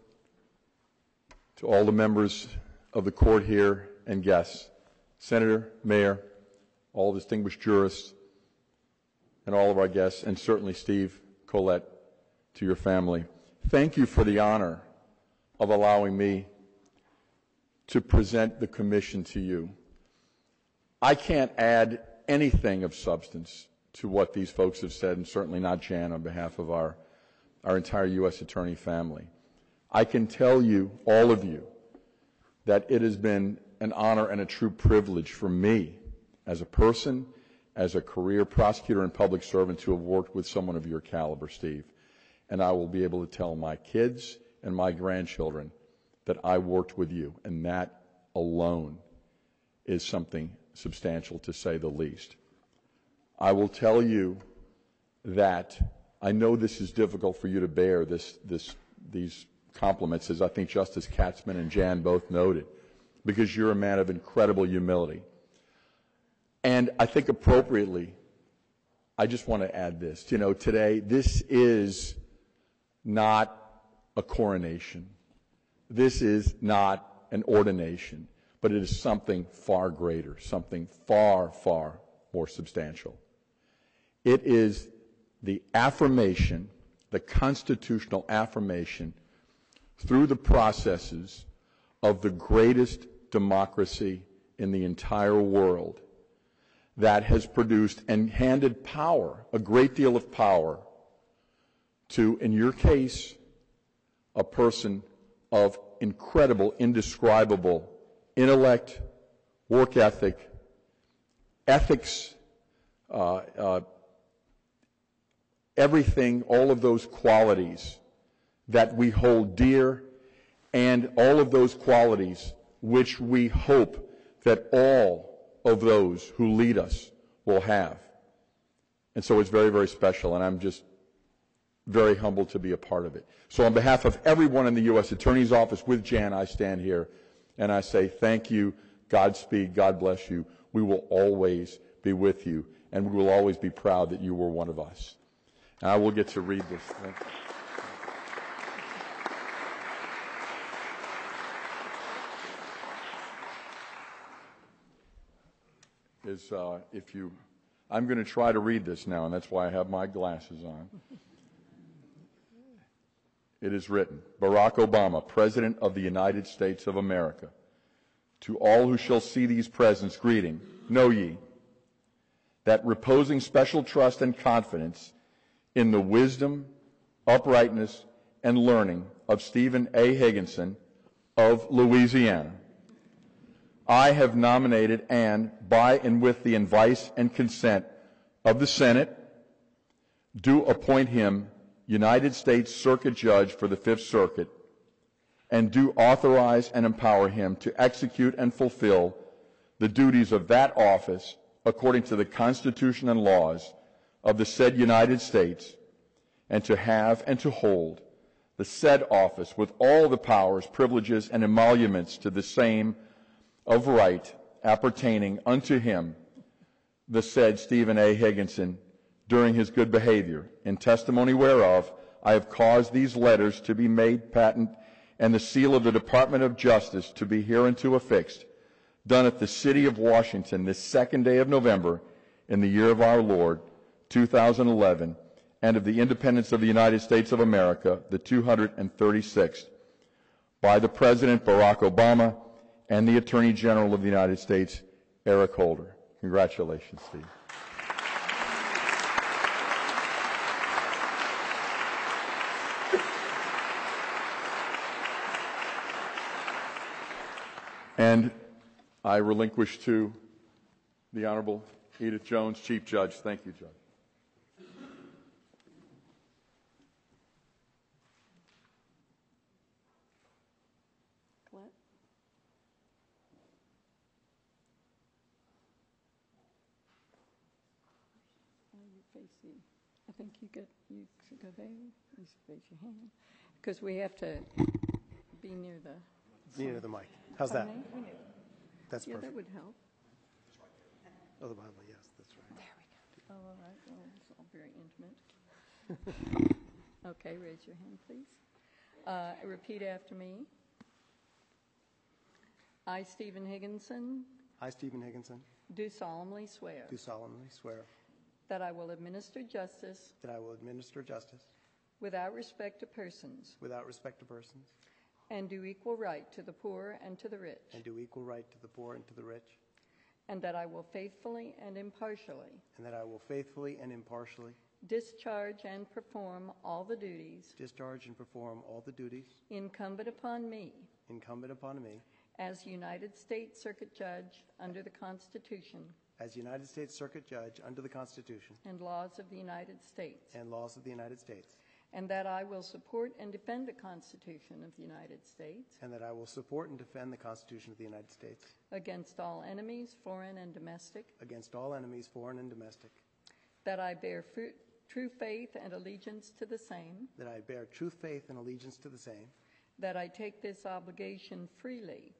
to all the members of the court here and guests, Senator, Mayor, all distinguished jurists, and all of our guests, and certainly Steve Collette, to your family. Thank you for the honor of allowing me to present the commission to you. I can't add anything of substance to what these folks have said, and certainly not Jan on behalf of our entire U.S. Attorney family. I can tell you, all of you, that it has been an honor and a true privilege for me as a person, as a career prosecutor and public servant, to have worked with someone of your caliber, Steve. And I will be able to tell my kids and my grandchildren that I worked with you, and that alone is something substantial, to say the least. I will tell you that I know this is difficult for you to bear, these compliments, as I think Justice Katzmann and Jan both noted, because you're a man of incredible humility. And I think appropriately, I just want to add this. You know, today, this is not a coronation. This is not an ordination. but it is something far greater, something far, far more substantial. It is the affirmation, the constitutional affirmation through the processes of the greatest democracy in the entire world that has produced and handed power, a great deal of power, to, in your case, a person of incredible, indescribable intellect, work ethic, ethics, everything, all of those qualities that we hold dear, and all of those qualities which we hope that all of those who lead us will have. And so it's very, very special, and I'm just very humbled to be a part of it. So on behalf of everyone in the U.S. Attorney's Office with Jan, I stand here and I say thank you, Godspeed, God bless you. We will always be with you, and we will always be proud that you were one of us. And I will get to read this. Thank you. I'm going to try to read this now, and that's why I have my glasses on. It is written, Barack Obama, President of the United States of America, to all who shall see these presents, greeting, know ye, that reposing special trust and confidence in the wisdom, uprightness, and learning of Stephen A. Higginson of Louisiana, I have nominated and, by and with the advice and consent of the Senate, do appoint him United States Circuit Judge for the Fifth Circuit, and do authorize and empower him to execute and fulfill the duties of that office according to the Constitution and laws of the said United States, and to have and to hold the said office with all the powers, privileges, and emoluments to the same of right appertaining unto him, the said Stephen A. Higginson, during his good behavior, in testimony whereof I have caused these letters to be made patent and the seal of the Department of Justice to be hereunto affixed, done at the city of Washington this 2nd day of November in the year of our Lord, 2011, and of the independence of the United States of America, the 236th, by the President Barack Obama and the Attorney General of the United States, Eric Holder. Congratulations, Steve. And I relinquish to the Honorable Edith Jones, Chief Judge. Thank you, Judge. Clint? You face the, I think you should go there. You should raise your hand. Because we have to be near the... Near the mic. How's that? That's yeah, perfect. that would help. Oh, the Bible, yes, that's right. There we go. Oh, all right. Well, it's all very intimate. Okay, raise your hand, please. Repeat after me. I, Stephen Higginson, I, Stephen Higginson, do solemnly swear do solemnly swear that I will administer justice that I will administer justice without respect to persons without respect to persons and do equal right to the poor and to the rich, and do equal right to the poor and to the rich, and that I will faithfully and impartially and that I will faithfully and impartially discharge and perform all the duties discharge and perform all the duties incumbent upon me as United States Circuit Judge under the Constitution as United States Circuit Judge under the Constitution and laws of the United States, and laws of the United States, and that I will support and defend the Constitution of the United States and that I will support and defend the Constitution of the United States against all enemies, foreign and domestic, against all enemies, foreign and domestic, that I bear true faith and allegiance to the same, that I bear true faith and allegiance to the same, that I take this obligation freely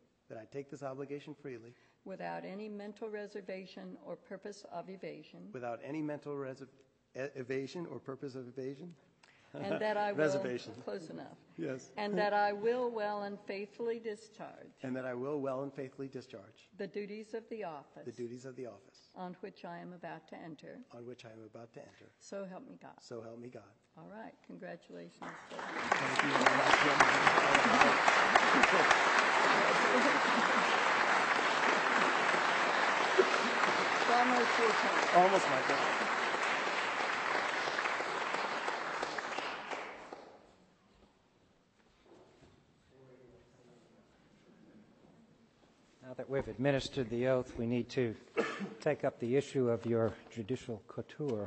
without any mental reservation or purpose of evasion, without any mental evasion or purpose of evasion, And that I will, Reservations. close enough. Yes. And that I will well and faithfully discharge And that I will well and faithfully discharge the duties of the office the duties of the office on which I am about to enter. on which I am about to enter. So help me God. So help me God. All right. Congratulations. Thank you very much. It's almost your turn. Almost my turn. Now that we've administered the oath, we need to take up the issue of your judicial couture.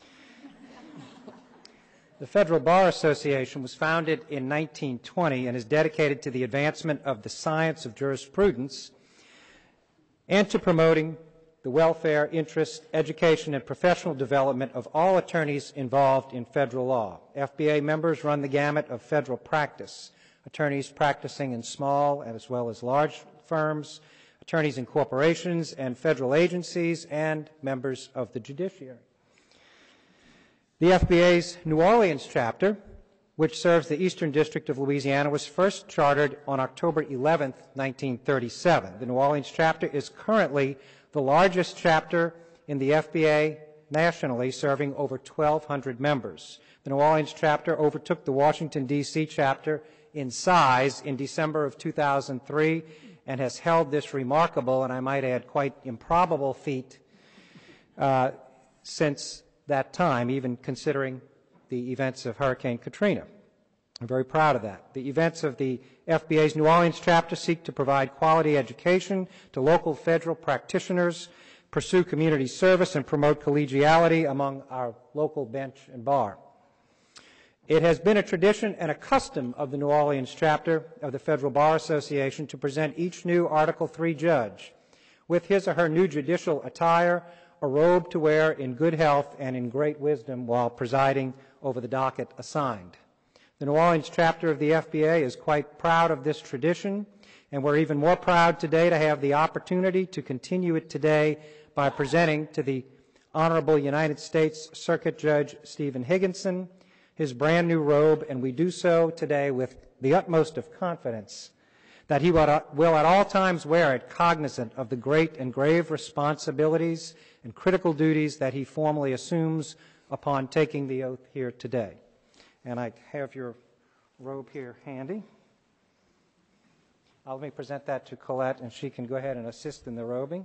The Federal Bar Association was founded in 1920 and is dedicated to the advancement of the science of jurisprudence and to promoting the welfare, interest, education, and professional development of all attorneys involved in federal law. FBA members run the gamut of federal practice, attorneys practicing in small as well as large firms, attorneys in corporations and federal agencies, and members of the judiciary. The FBA's New Orleans chapter, which serves the Eastern District of Louisiana, was first chartered on October 11, 1937. The New Orleans chapter is currently the largest chapter in the FBA nationally, serving over 1,200 members. The New Orleans chapter overtook the Washington, D.C. chapter in size in December of 2003 and has held this remarkable, and I might add quite improbable feat since that time, even considering the events of Hurricane Katrina. I'm very proud of that. The events of the FBA's New Orleans chapter seek to provide quality education to local federal practitioners, pursue community service, and promote collegiality among our local bench and bar. It has been a tradition and a custom of the New Orleans chapter of the Federal Bar Association to present each new Article III judge with his or her new judicial attire, a robe to wear in good health and in great wisdom while presiding over the docket assigned. The New Orleans chapter of the FBA is quite proud of this tradition, and we're even more proud today to have the opportunity to continue it today by presenting to the Honorable United States Circuit Judge Stephen Higginson his brand new robe, and we do so today with the utmost of confidence that he will at all times wear it, cognizant of the great and grave responsibilities and critical duties that he formally assumes upon taking the oath here today. And I have your robe here handy. Let me present that to Colette, and she can go ahead and assist in the robing.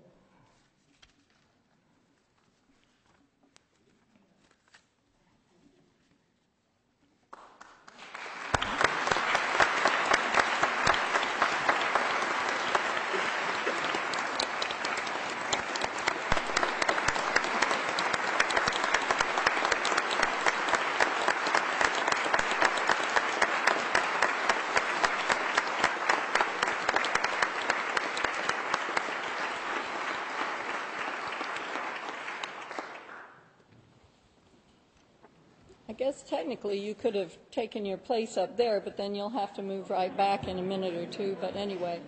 I guess technically you could have taken your place up there, but then you'll have to move right back in a minute or two. But anyway,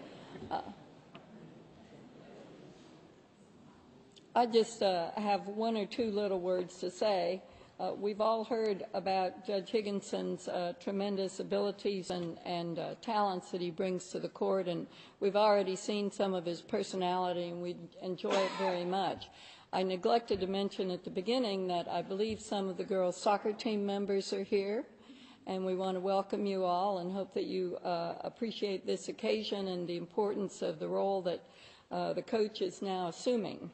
I just have one or two little words to say. We've all heard about Judge Higginson's tremendous abilities and talents that he brings to the court, and we've already seen some of his personality, and we enjoy it very much. I neglected to mention at the beginning that I believe some of the girls' soccer team members are here, and we want to welcome you all and hope that you appreciate this occasion and the importance of the role that the coach is now assuming.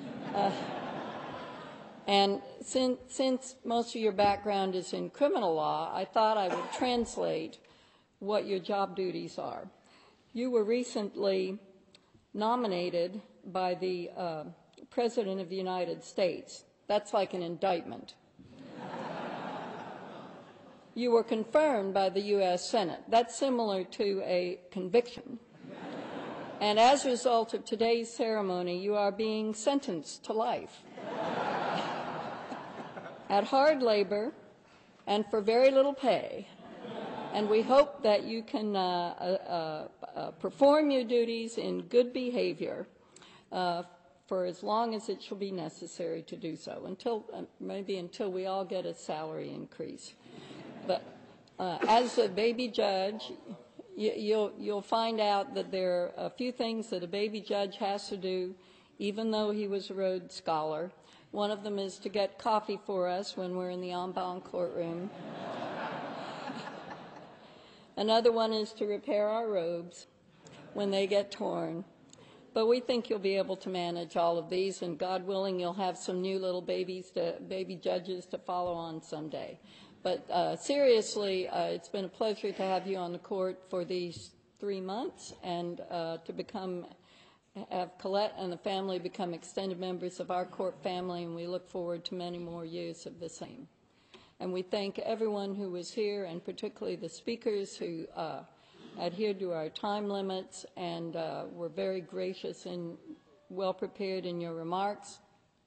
And since most of your background is in criminal law, I thought I would translate what your job duties are. You were recently nominated by the President of the United States. That's like an indictment. You were confirmed by the U.S. Senate. That's similar to a conviction. And as a result of today's ceremony, you are being sentenced to life at hard labor and for very little pay. And we hope that you can perform your duties in good behavior for as long as it shall be necessary to do so, until maybe until we all get a salary increase. But as a baby judge, you'll find out that there are a few things that a baby judge has to do, even though he was a Rhodes Scholar. One of them is to get coffee for us when we're in the en banc courtroom. Another one is to repair our robes when they get torn. But we think you'll be able to manage all of these, and God willing, you'll have some new little baby judges to follow on someday. But seriously, it's been a pleasure to have you on the court for these 3 months, and to have Colette and the family become extended members of our court family, and we look forward to many more years of the same. And we thank everyone who was here, and particularly the speakers who adhered to our time limits and were very gracious and well prepared in your remarks.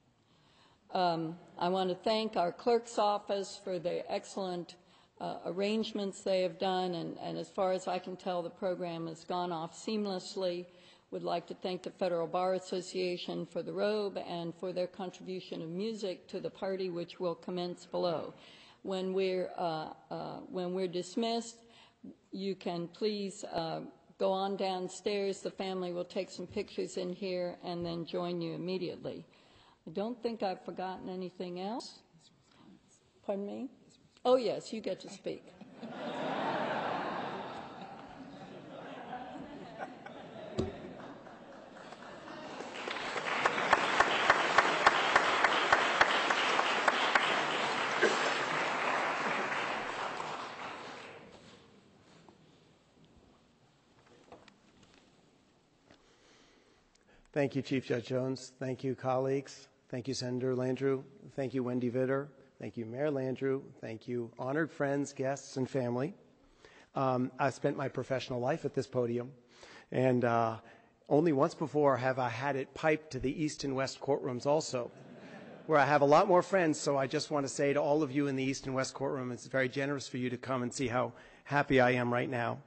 I want to thank our clerk's office for the excellent arrangements they have done, and as far as I can tell, the program has gone off seamlessly. Would like to thank the Federal Bar Association for the robe and for their contribution of music to the party, which will commence below. When we're dismissed, you can please go on downstairs. The family will take some pictures in here and then join you immediately. I don't think I've forgotten anything else. Pardon me? Oh, yes, you get to speak. Thank you, Chief Judge Jones. Thank you, colleagues. Thank you, Senator Landrieu. Thank you, Wendy Vitter. Thank you, Mayor Landrieu. Thank you, honored friends, guests, and family. I've spent my professional life at this podium, and only once before have I had it piped to the East and West courtrooms also, where I have a lot more friends. So I just want to say to all of you in the East and West courtroom, it's very generous for you to come and see how happy I am right now.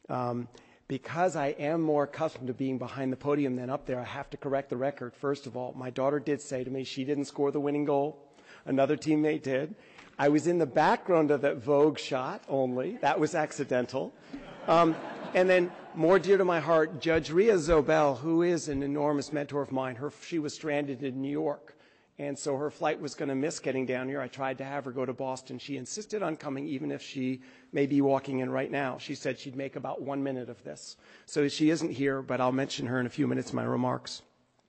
Because I am more accustomed to being behind the podium than up there, I have to correct the record. First of all, my daughter did say to me she didn't score the winning goal. Another teammate did. I was in the background of that Vogue shot only. That was accidental. And then, more dear to my heart, Judge Ria Zobel, who is an enormous mentor of mine, she was stranded in New York. And so her flight was going to miss getting down here. I tried to have her go to Boston. She insisted on coming, even if she may be walking in right now. She said she'd make about 1 minute of this. So she isn't here, but I'll mention her in a few minutes in my remarks.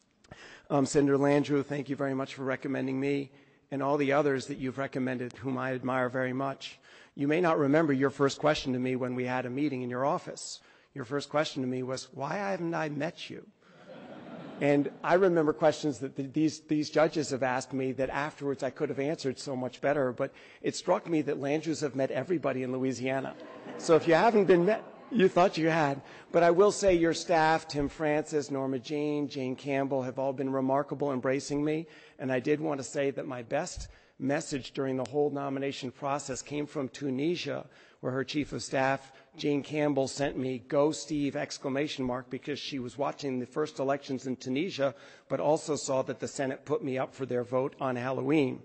Senator Landrieu, thank you very much for recommending me, and all the others that you've recommended, whom I admire very much. You may not remember your first question to me when we had a meeting in your office. Your first question to me was, why haven't I met you? And I remember questions that these judges have asked me that afterwards I could have answered so much better, but it struck me that Landrieux have met everybody in Louisiana. So if you haven't been met, you thought you had. But I will say your staff, Tim Francis, Norma Jean, Jane Campbell, have all been remarkable embracing me. And I did want to say that my best message during the whole nomination process came from Tunisia, where her chief of staff, Jane Campbell, sent me, "Go Steve!" ! Because she was watching the first elections in Tunisia, but also saw that the Senate put me up for their vote on Halloween.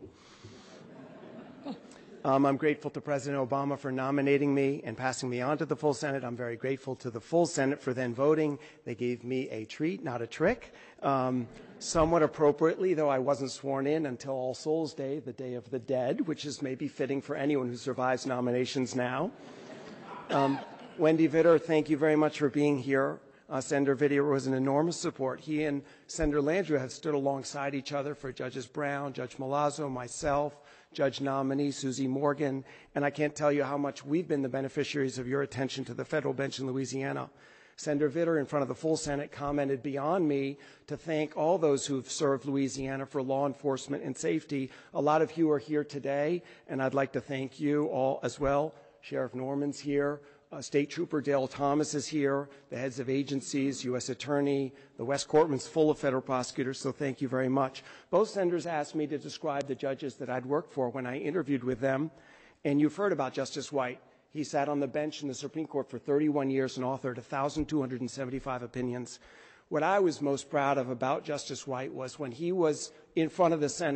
I'm grateful to President Obama for nominating me and passing me on to the full Senate. I'm very grateful to the full Senate for then voting. They gave me a treat, not a trick. Somewhat appropriately, though I wasn't sworn in until All Souls Day, the Day of the Dead, which is maybe fitting for anyone who survives nominations now. Wendy Vitter, thank you very much for being here. Senator Vitter was an enormous support. He and Senator Landrieu have stood alongside each other for Judges Brown, Judge Malazzo, myself, Judge nominee Susie Morgan, and I can't tell you how much we've been the beneficiaries of your attention to the federal bench in Louisiana. Senator Vitter, in front of the full Senate, commented beyond me to thank all those who've served Louisiana for law enforcement and safety. A lot of you are here today, and I'd like to thank you all as well. Sheriff Norman's here. State Trooper Dale Thomas is here, the heads of agencies, U.S. Attorney, the West Courtroom's full of federal prosecutors, so thank you very much. Both senators asked me to describe the judges that I'd worked for when I interviewed with them, and you've heard about Justice White. He sat on the bench in the Supreme Court for 31 years and authored 1,275 opinions. What I was most proud of about Justice White was when he was in front of the Senate,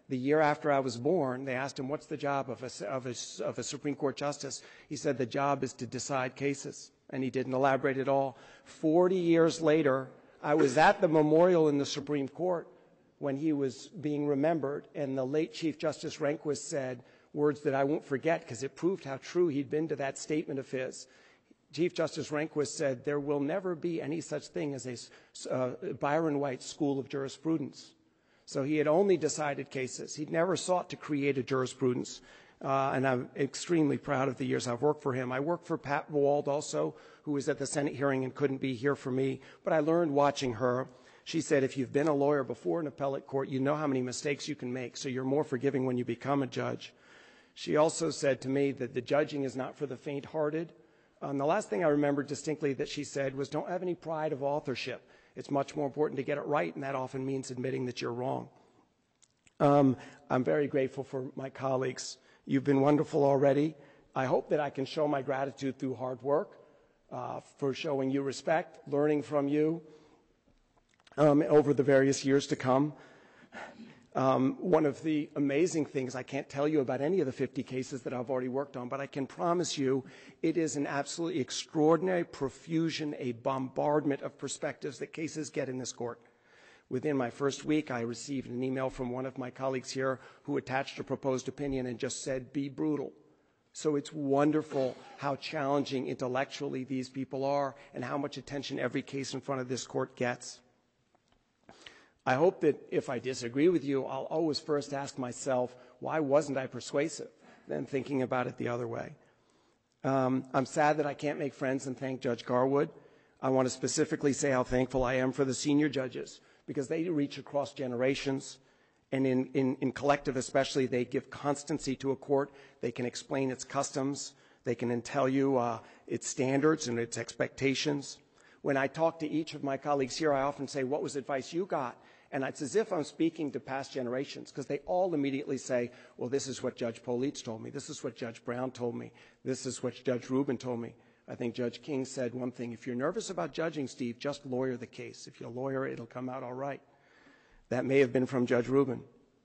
The year after I was born, they asked him, what's the job of a Supreme Court justice? He said, the job is to decide cases. And he didn't elaborate at all. 40 years later, I was at the memorial in the Supreme Court when he was being remembered, and the late Chief Justice Rehnquist said words that I won't forget because it proved how true he'd been to that statement of his. Chief Justice Rehnquist said, there will never be any such thing as a Byron White School of Jurisprudence. So he had only decided cases. He'd never sought to create a jurisprudence, and I'm extremely proud of the years I've worked for him. I worked for Pat Wald also, who was at the Senate hearing and couldn't be here for me, but I learned watching her. She said, if you've been a lawyer before in appellate court, you know how many mistakes you can make, so you're more forgiving when you become a judge. She also said to me that the judging is not for the faint-hearted. The last thing I remember distinctly that she said was, don't have any pride of authorship. It's much more important to get it right, and that often means admitting that you're wrong. I'm very grateful for my colleagues. You've been wonderful already. I hope that I can show my gratitude through hard work, for showing you respect, learning from you over the various years to come. One of the amazing things, I can't tell you about any of the 50 cases that I've already worked on, but I can promise you it is an absolutely extraordinary profusion, a bombardment of perspectives that cases get in this court. Within my first week, I received an email from one of my colleagues here who attached a proposed opinion and just said, be brutal. So it's wonderful how challenging intellectually these people are and how much attention every case in front of this court gets. I hope that if I disagree with you, I'll always first ask myself, why wasn't I persuasive? Then thinking about it the other way. I'm sad that I can't make friends and thank Judge Garwood. I want to specifically say how thankful I am for the senior judges, because they reach across generations, and in collective especially, they give constancy to a court. They can explain its customs. They can tell you its standards and its expectations. When I talk to each of my colleagues here, I often say, what was advice you got? And it's as if I'm speaking to past generations, because they all immediately say, well, this is what Judge Politz told me. This is what Judge Brown told me. This is what Judge Rubin told me. I think Judge King said one thing, if you're nervous about judging, Steve, just lawyer the case. If you lawyer it, it'll come out all right. That may have been from Judge Rubin.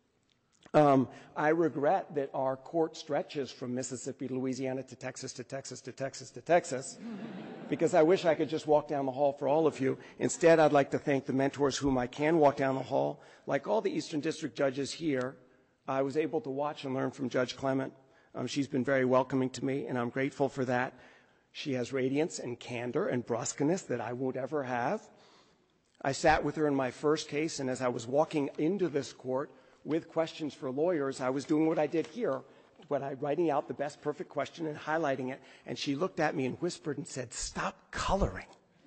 I regret that our court stretches from Mississippi to Louisiana to Texas to Texas to Texas to Texas, because I wish I could just walk down the hall for all of you. Instead, I'd like to thank the mentors whom I can walk down the hall. Like all the Eastern District judges here, I was able to watch and learn from Judge Clement. She's been very welcoming to me, and I'm grateful for that. She has radiance and candor and brusqueness that I won't ever have. I sat with her in my first case, and as I was walking into this court with questions for lawyers, I was doing what I did here, writing out the best perfect question and highlighting it, and she looked at me and whispered and said, stop coloring.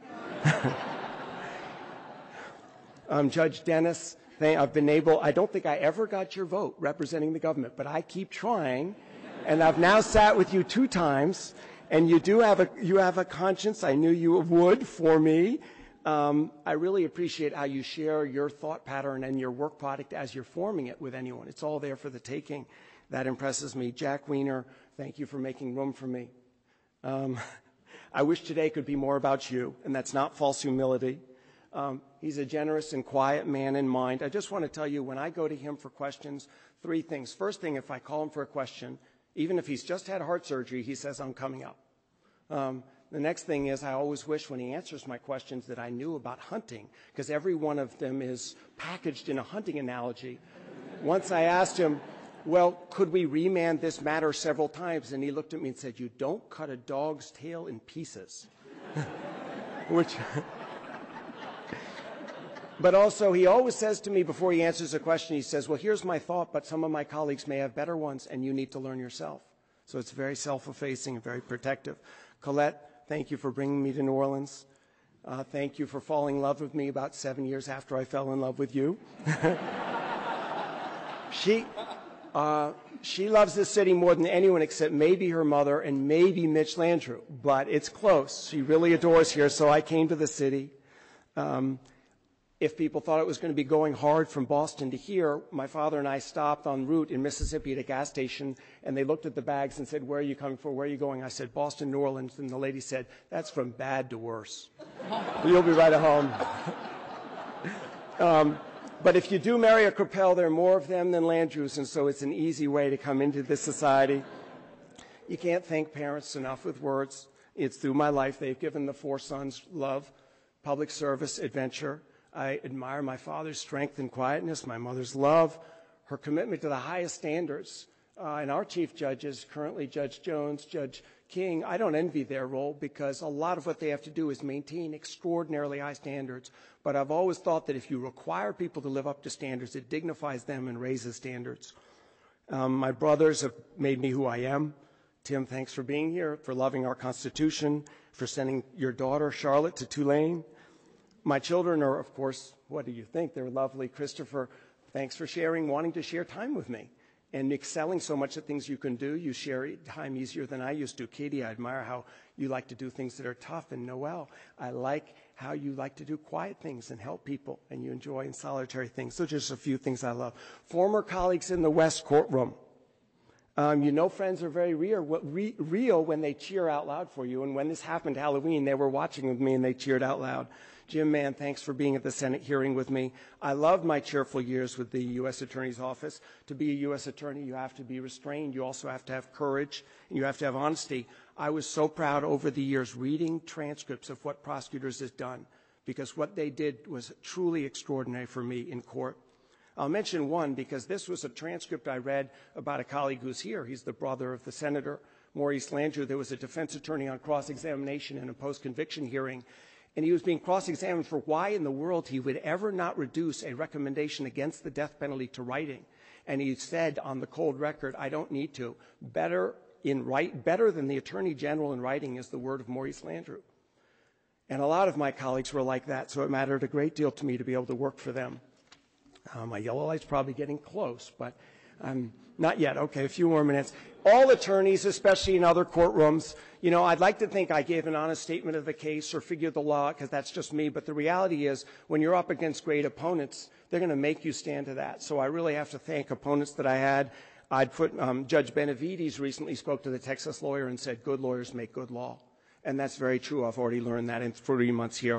Judge Dennis, I've been able, I don't think I ever got your vote representing the government, but I keep trying, and I've now sat with you 2 times, and you have a conscience. I knew you would for me. I really appreciate how you share your thought pattern and your work product as you're forming it with anyone. It's all there for the taking. That impresses me. Jack Weiner, thank you for making room for me. I wish today could be more about you, and that's not false humility. He's a generous and quiet man in mind. I just want to tell you, when I go to him for questions, 3 things. First thing, if I call him for a question, even if he's just had heart surgery, he says, I'm coming up. The next thing is I always wish when he answers my questions that I knew about hunting, because every one of them is packaged in a hunting analogy. Once I asked him, well, could we remand this matter several times? And he looked at me and said, you don't cut a dog's tail in pieces. But also, he always says to me before he answers a question, he says, well, here's my thought, but some of my colleagues may have better ones, and you need to learn yourself. So it's very self-effacing and very protective. Colette, thank you for bringing me to New Orleans. Thank you for falling in love with me about 7 years after I fell in love with you. She loves this city more than anyone except maybe her mother and maybe Mitch Landrieu, but it's close. She really adores here, so I came to the city. If people thought it was going to be going hard from Boston to here, my father and I stopped en route in Mississippi at a gas station, and they looked at the bags and said, where are you coming for? Where are you going? I said, Boston, New Orleans. And the lady said, that's from bad to worse. You'll be right at home. But if you do marry a Crapel, there are more of them than Landrews, and so it's an easy way to come into this society. You can't thank parents enough with words. It's through my life they've given the 4 sons love, public service, adventure. I admire my father's strength and quietness, my mother's love, her commitment to the highest standards. And our chief judges, currently Judge Jones, Judge King, I don't envy their role because a lot of what they have to do is maintain extraordinarily high standards. But I've always thought that if you require people to live up to standards, it dignifies them and raises standards. My brothers have made me who I am. Tim, thanks for being here, for loving our Constitution, for sending your daughter, Charlotte, to Tulane. My children are, of course, what do you think? They're lovely. Christopher, thanks for wanting to share time with me and excelling so much at things you can do. You share time easier than I used to. Katie, I admire how you like to do things that are tough. And Noel, I like how you like to do quiet things and help people, and you enjoy in solitary things. So just a few things I love. Former colleagues in the West courtroom. You know friends are very real when they cheer out loud for you. And when this happened Halloween, they were watching with me and they cheered out loud. Jim Mann, thanks for being at the Senate hearing with me. I loved my cheerful years with the U.S. Attorney's Office. To be a U.S. Attorney, you have to be restrained. You also have to have courage, and you have to have honesty. I was so proud over the years reading transcripts of what prosecutors have done, because what they did was truly extraordinary for me in court. I'll mention one because this was a transcript I read about a colleague who's here. He's the brother of the Senator, Maurice Landrieu. There was a defense attorney on cross-examination in a post-conviction hearing, and he was being cross-examined for why in the world he would ever not reduce a recommendation against the death penalty to writing. And he said on the cold record, I don't need to. Better than the Attorney General in writing is the word of Maurice Landrieu. And a lot of my colleagues were like that, so it mattered a great deal to me to be able to work for them. My yellow light's probably getting close, but not yet. Okay, a few more minutes. All attorneys, especially in other courtrooms, you know, I'd like to think I gave an honest statement of the case or figured the law, because that's just me. But the reality is, when you're up against great opponents, they're going to make you stand to that. So I really have to thank opponents that I had. I'd put Judge Benavides recently spoke to the Texas lawyer and said, good lawyers make good law. And that's very true. I've already learned that in 3 months here.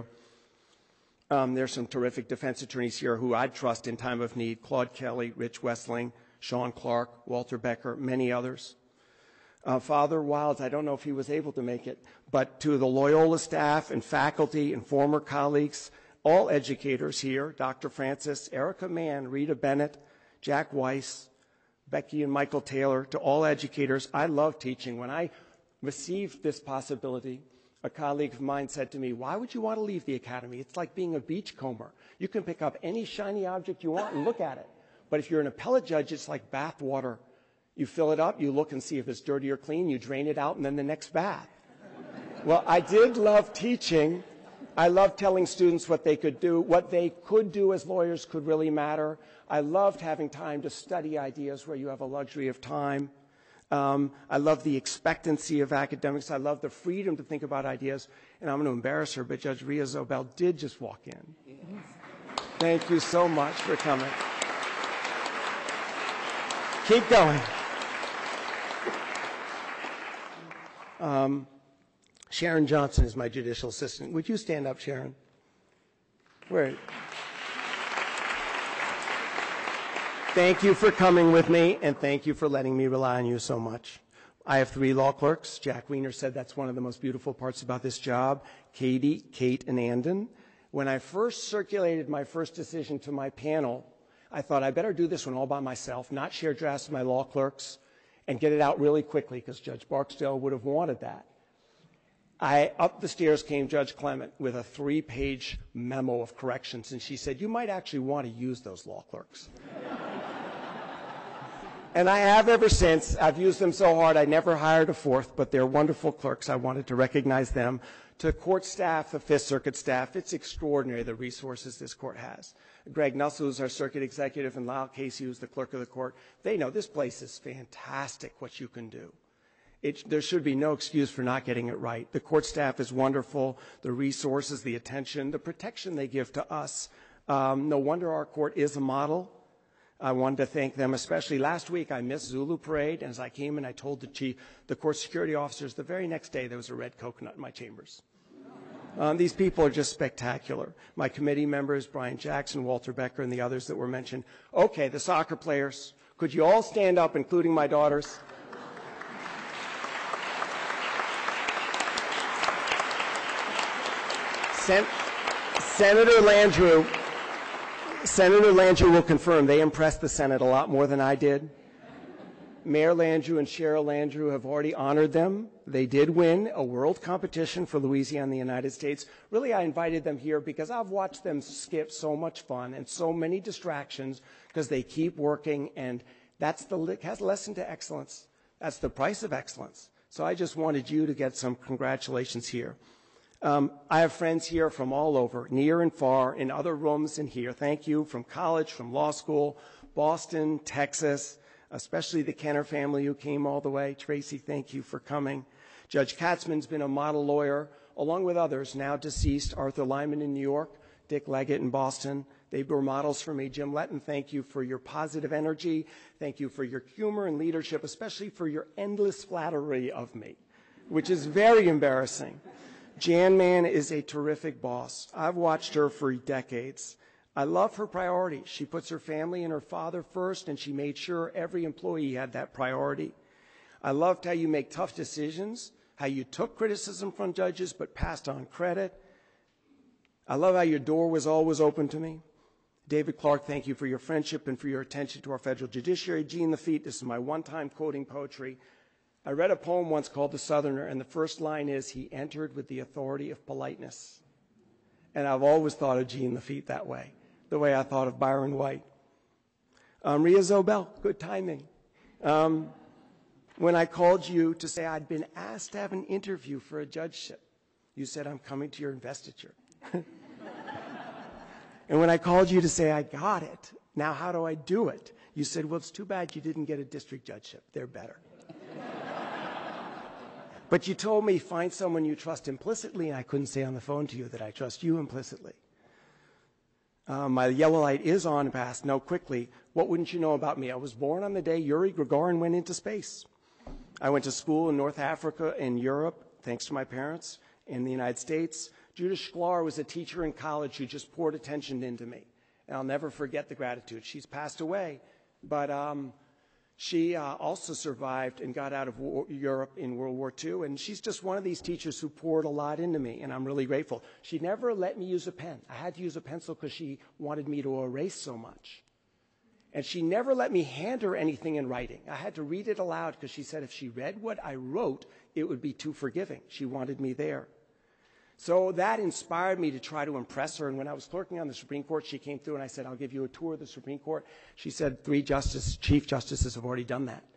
There's some terrific defense attorneys here who I'd trust in time of need. Claude Kelly, Rich Wessling, Sean Clark, Walter Becker, many others. Father Wilds, I don't know if he was able to make it, but to the Loyola staff and faculty and former colleagues, all educators here, Dr. Francis, Erica Mann, Rita Bennett, Jack Weiss, Becky and Michael Taylor, to all educators, I love teaching. When I received this possibility, a colleague of mine said to me, why would you want to leave the academy? It's like being a beachcomber. You can pick up any shiny object you want and look at it. But if you're an appellate judge, it's like bath water. You fill it up, you look and see if it's dirty or clean, you drain it out, and then the next bath. Well, I did love teaching. I loved telling students what they could do. What they could do as lawyers could really matter. I loved having time to study ideas where you have a luxury of time. I love the expectancy of academics. I love the freedom to think about ideas. And I'm going to embarrass her, but Judge Rhea Zobel did just walk in. Yes. Thank you so much for coming. Keep going. Sharon Johnson is my judicial assistant. Would you stand up, Sharon? Where? Thank you for coming with me, and thank you for letting me rely on you so much. I have 3 law clerks. Jack Wiener said that's one of the most beautiful parts about this job. Katie, Kate, and Andon. When I first circulated my first decision to my panel, I thought I better do this one all by myself, not share drafts with my law clerks, and get it out really quickly, because Judge Barksdale would have wanted that. Up the stairs came Judge Clement with a 3-page memo of corrections, and she said, you might actually want to use those law clerks. And I have ever since. I've used them so hard I never hired a 4th, but they're wonderful clerks. I wanted to recognize them. To court staff, the Fifth Circuit staff, it's extraordinary the resources this court has. Greg Nussel, who's our circuit executive, and Lyle Casey, who's the clerk of the court, they know this place is fantastic what you can do. There should be no excuse for not getting it right. The court staff is wonderful. The resources, the attention, the protection they give to us. No wonder our court is a model. I wanted to thank them, especially last week. I missed Zulu Parade, and as I came in, I told the court security officers the very next day there was a red coconut in my chambers. These people are just spectacular. My committee members, Brian Jackson, Walter Becker, and the others that were mentioned. Okay, the soccer players. Could you all stand up, including my daughters? Senator Landrieu will confirm they impressed the Senate a lot more than I did. Mayor Landrieu and Cheryl Landrieu have already honored them. They did win a world competition for Louisiana and the United States. Really, I invited them here because I've watched them skip so much fun and so many distractions because they keep working, and that's the lesson to excellence. That's the price of excellence. So I just wanted you to get some congratulations here. I have friends here from all over, near and far, in other rooms in here. Thank you, from college, from law school, Boston, Texas, especially the Kenner family who came all the way. Tracy, thank you for coming. Judge Katzmann's been a model lawyer, along with others, now deceased, Arthur Lyman in New York, Dick Leggett in Boston. They were models for me. Jim Letton, thank you for your positive energy. Thank you for your humor and leadership, especially for your endless flattery of me, which is very embarrassing. Jan Mann is a terrific boss. I've watched her for decades. I love her priorities. She puts her family and her father first, and she made sure every employee had that priority. I loved how you make tough decisions, how you took criticism from judges but passed on credit. I love how your door was always open to me. David Clark, thank you for your friendship and for your attention to our federal judiciary. Jean Lafitte, this is my one-time quoting poetry. I read a poem once called The Southerner, and the first line is, "He entered with the authority of politeness." And I've always thought of Jean Lafitte that way, the way I thought of Byron White. Ria Zobel, good timing. When I called you to say I'd been asked to have an interview for a judgeship, you said, "I'm coming to your investiture." And when I called you to say I got it, now how do I do it? You said, "Well, it's too bad you didn't get a district judgeship. They're better." But you told me, find someone you trust implicitly, and I couldn't say on the phone to you that I trust you implicitly. My yellow light is on past. No, quickly. What wouldn't you know about me? I was born on the day Yuri Gagarin went into space. I went to school in North Africa and Europe, thanks to my parents, in the United States. Judith Sklar was a teacher in college who just poured attention into me. And I'll never forget the gratitude. She's passed away, but she also survived and got out of Europe in World War II, and she's just one of these teachers who poured a lot into me, and I'm really grateful. She never let me use a pen. I had to use a pencil because she wanted me to erase so much. And she never let me hand her anything in writing. I had to read it aloud because she said if she read what I wrote, it would be too forgiving. She wanted me there. So that inspired me to try to impress her. And when I was clerking on the Supreme Court, she came through and I said, "I'll give you a tour of the Supreme Court." She said, 3 Chief Justices have already done that.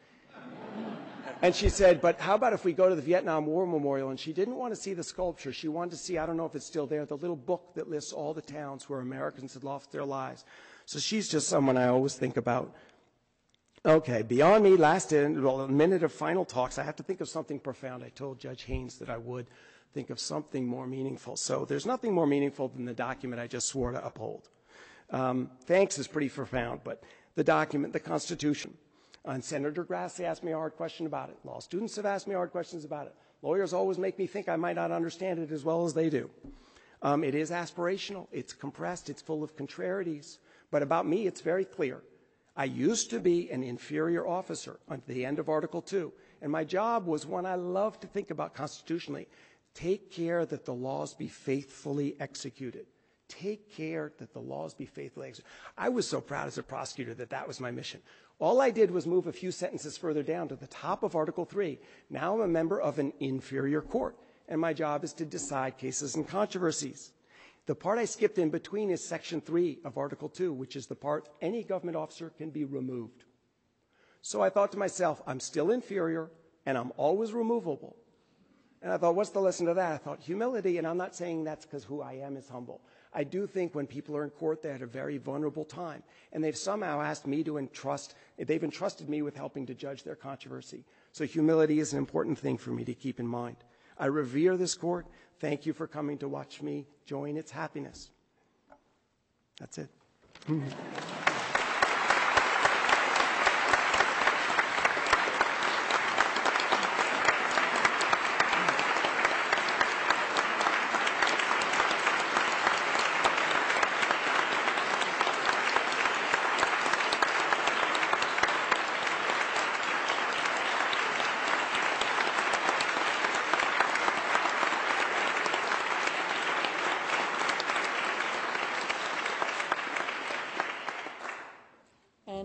And she said, "But how about if we go to the Vietnam War Memorial?" And she didn't want to see the sculpture. She wanted to see, I don't know if it's still there, the little book that lists all the towns where Americans had lost their lives. So she's just someone I always think about. Okay, beyond me, a minute of final talks. I have to think of something profound. I told Judge Haynes that I would think of something more meaningful. So there's nothing more meaningful than the document I just swore to uphold. Thanks is pretty profound, but the document, the Constitution. And Senator Grassley asked me a hard question about it. Law students have asked me hard questions about it. Lawyers always make me think I might not understand it as well as they do. It is aspirational. It's compressed. It's full of contrarieties. But about me, it's very clear. I used to be an inferior officer at the end of Article 2, and my job was one I love to think about constitutionally. Take care that the laws be faithfully executed. Take care that the laws be faithfully executed. I was so proud as a prosecutor that that was my mission. All I did was move a few sentences further down to the top of Article 3. Now I'm a member of an inferior court, and my job is to decide cases and controversies. The part I skipped in between is Section 3 of Article 2, which is the part any government officer can be removed. So I thought to myself, I'm still inferior, and I'm always removable. And I thought, what's the lesson to that? I thought, humility, and I'm not saying that's because who I am is humble. I do think when people are in court, they're at a very vulnerable time, and they've somehow asked me to they've entrusted me with helping to judge their controversy. So humility is an important thing for me to keep in mind. I revere this court. Thank you for coming to watch me join its happiness. That's it.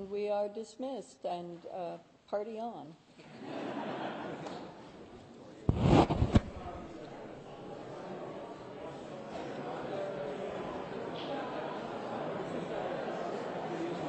and we are dismissed, and party on.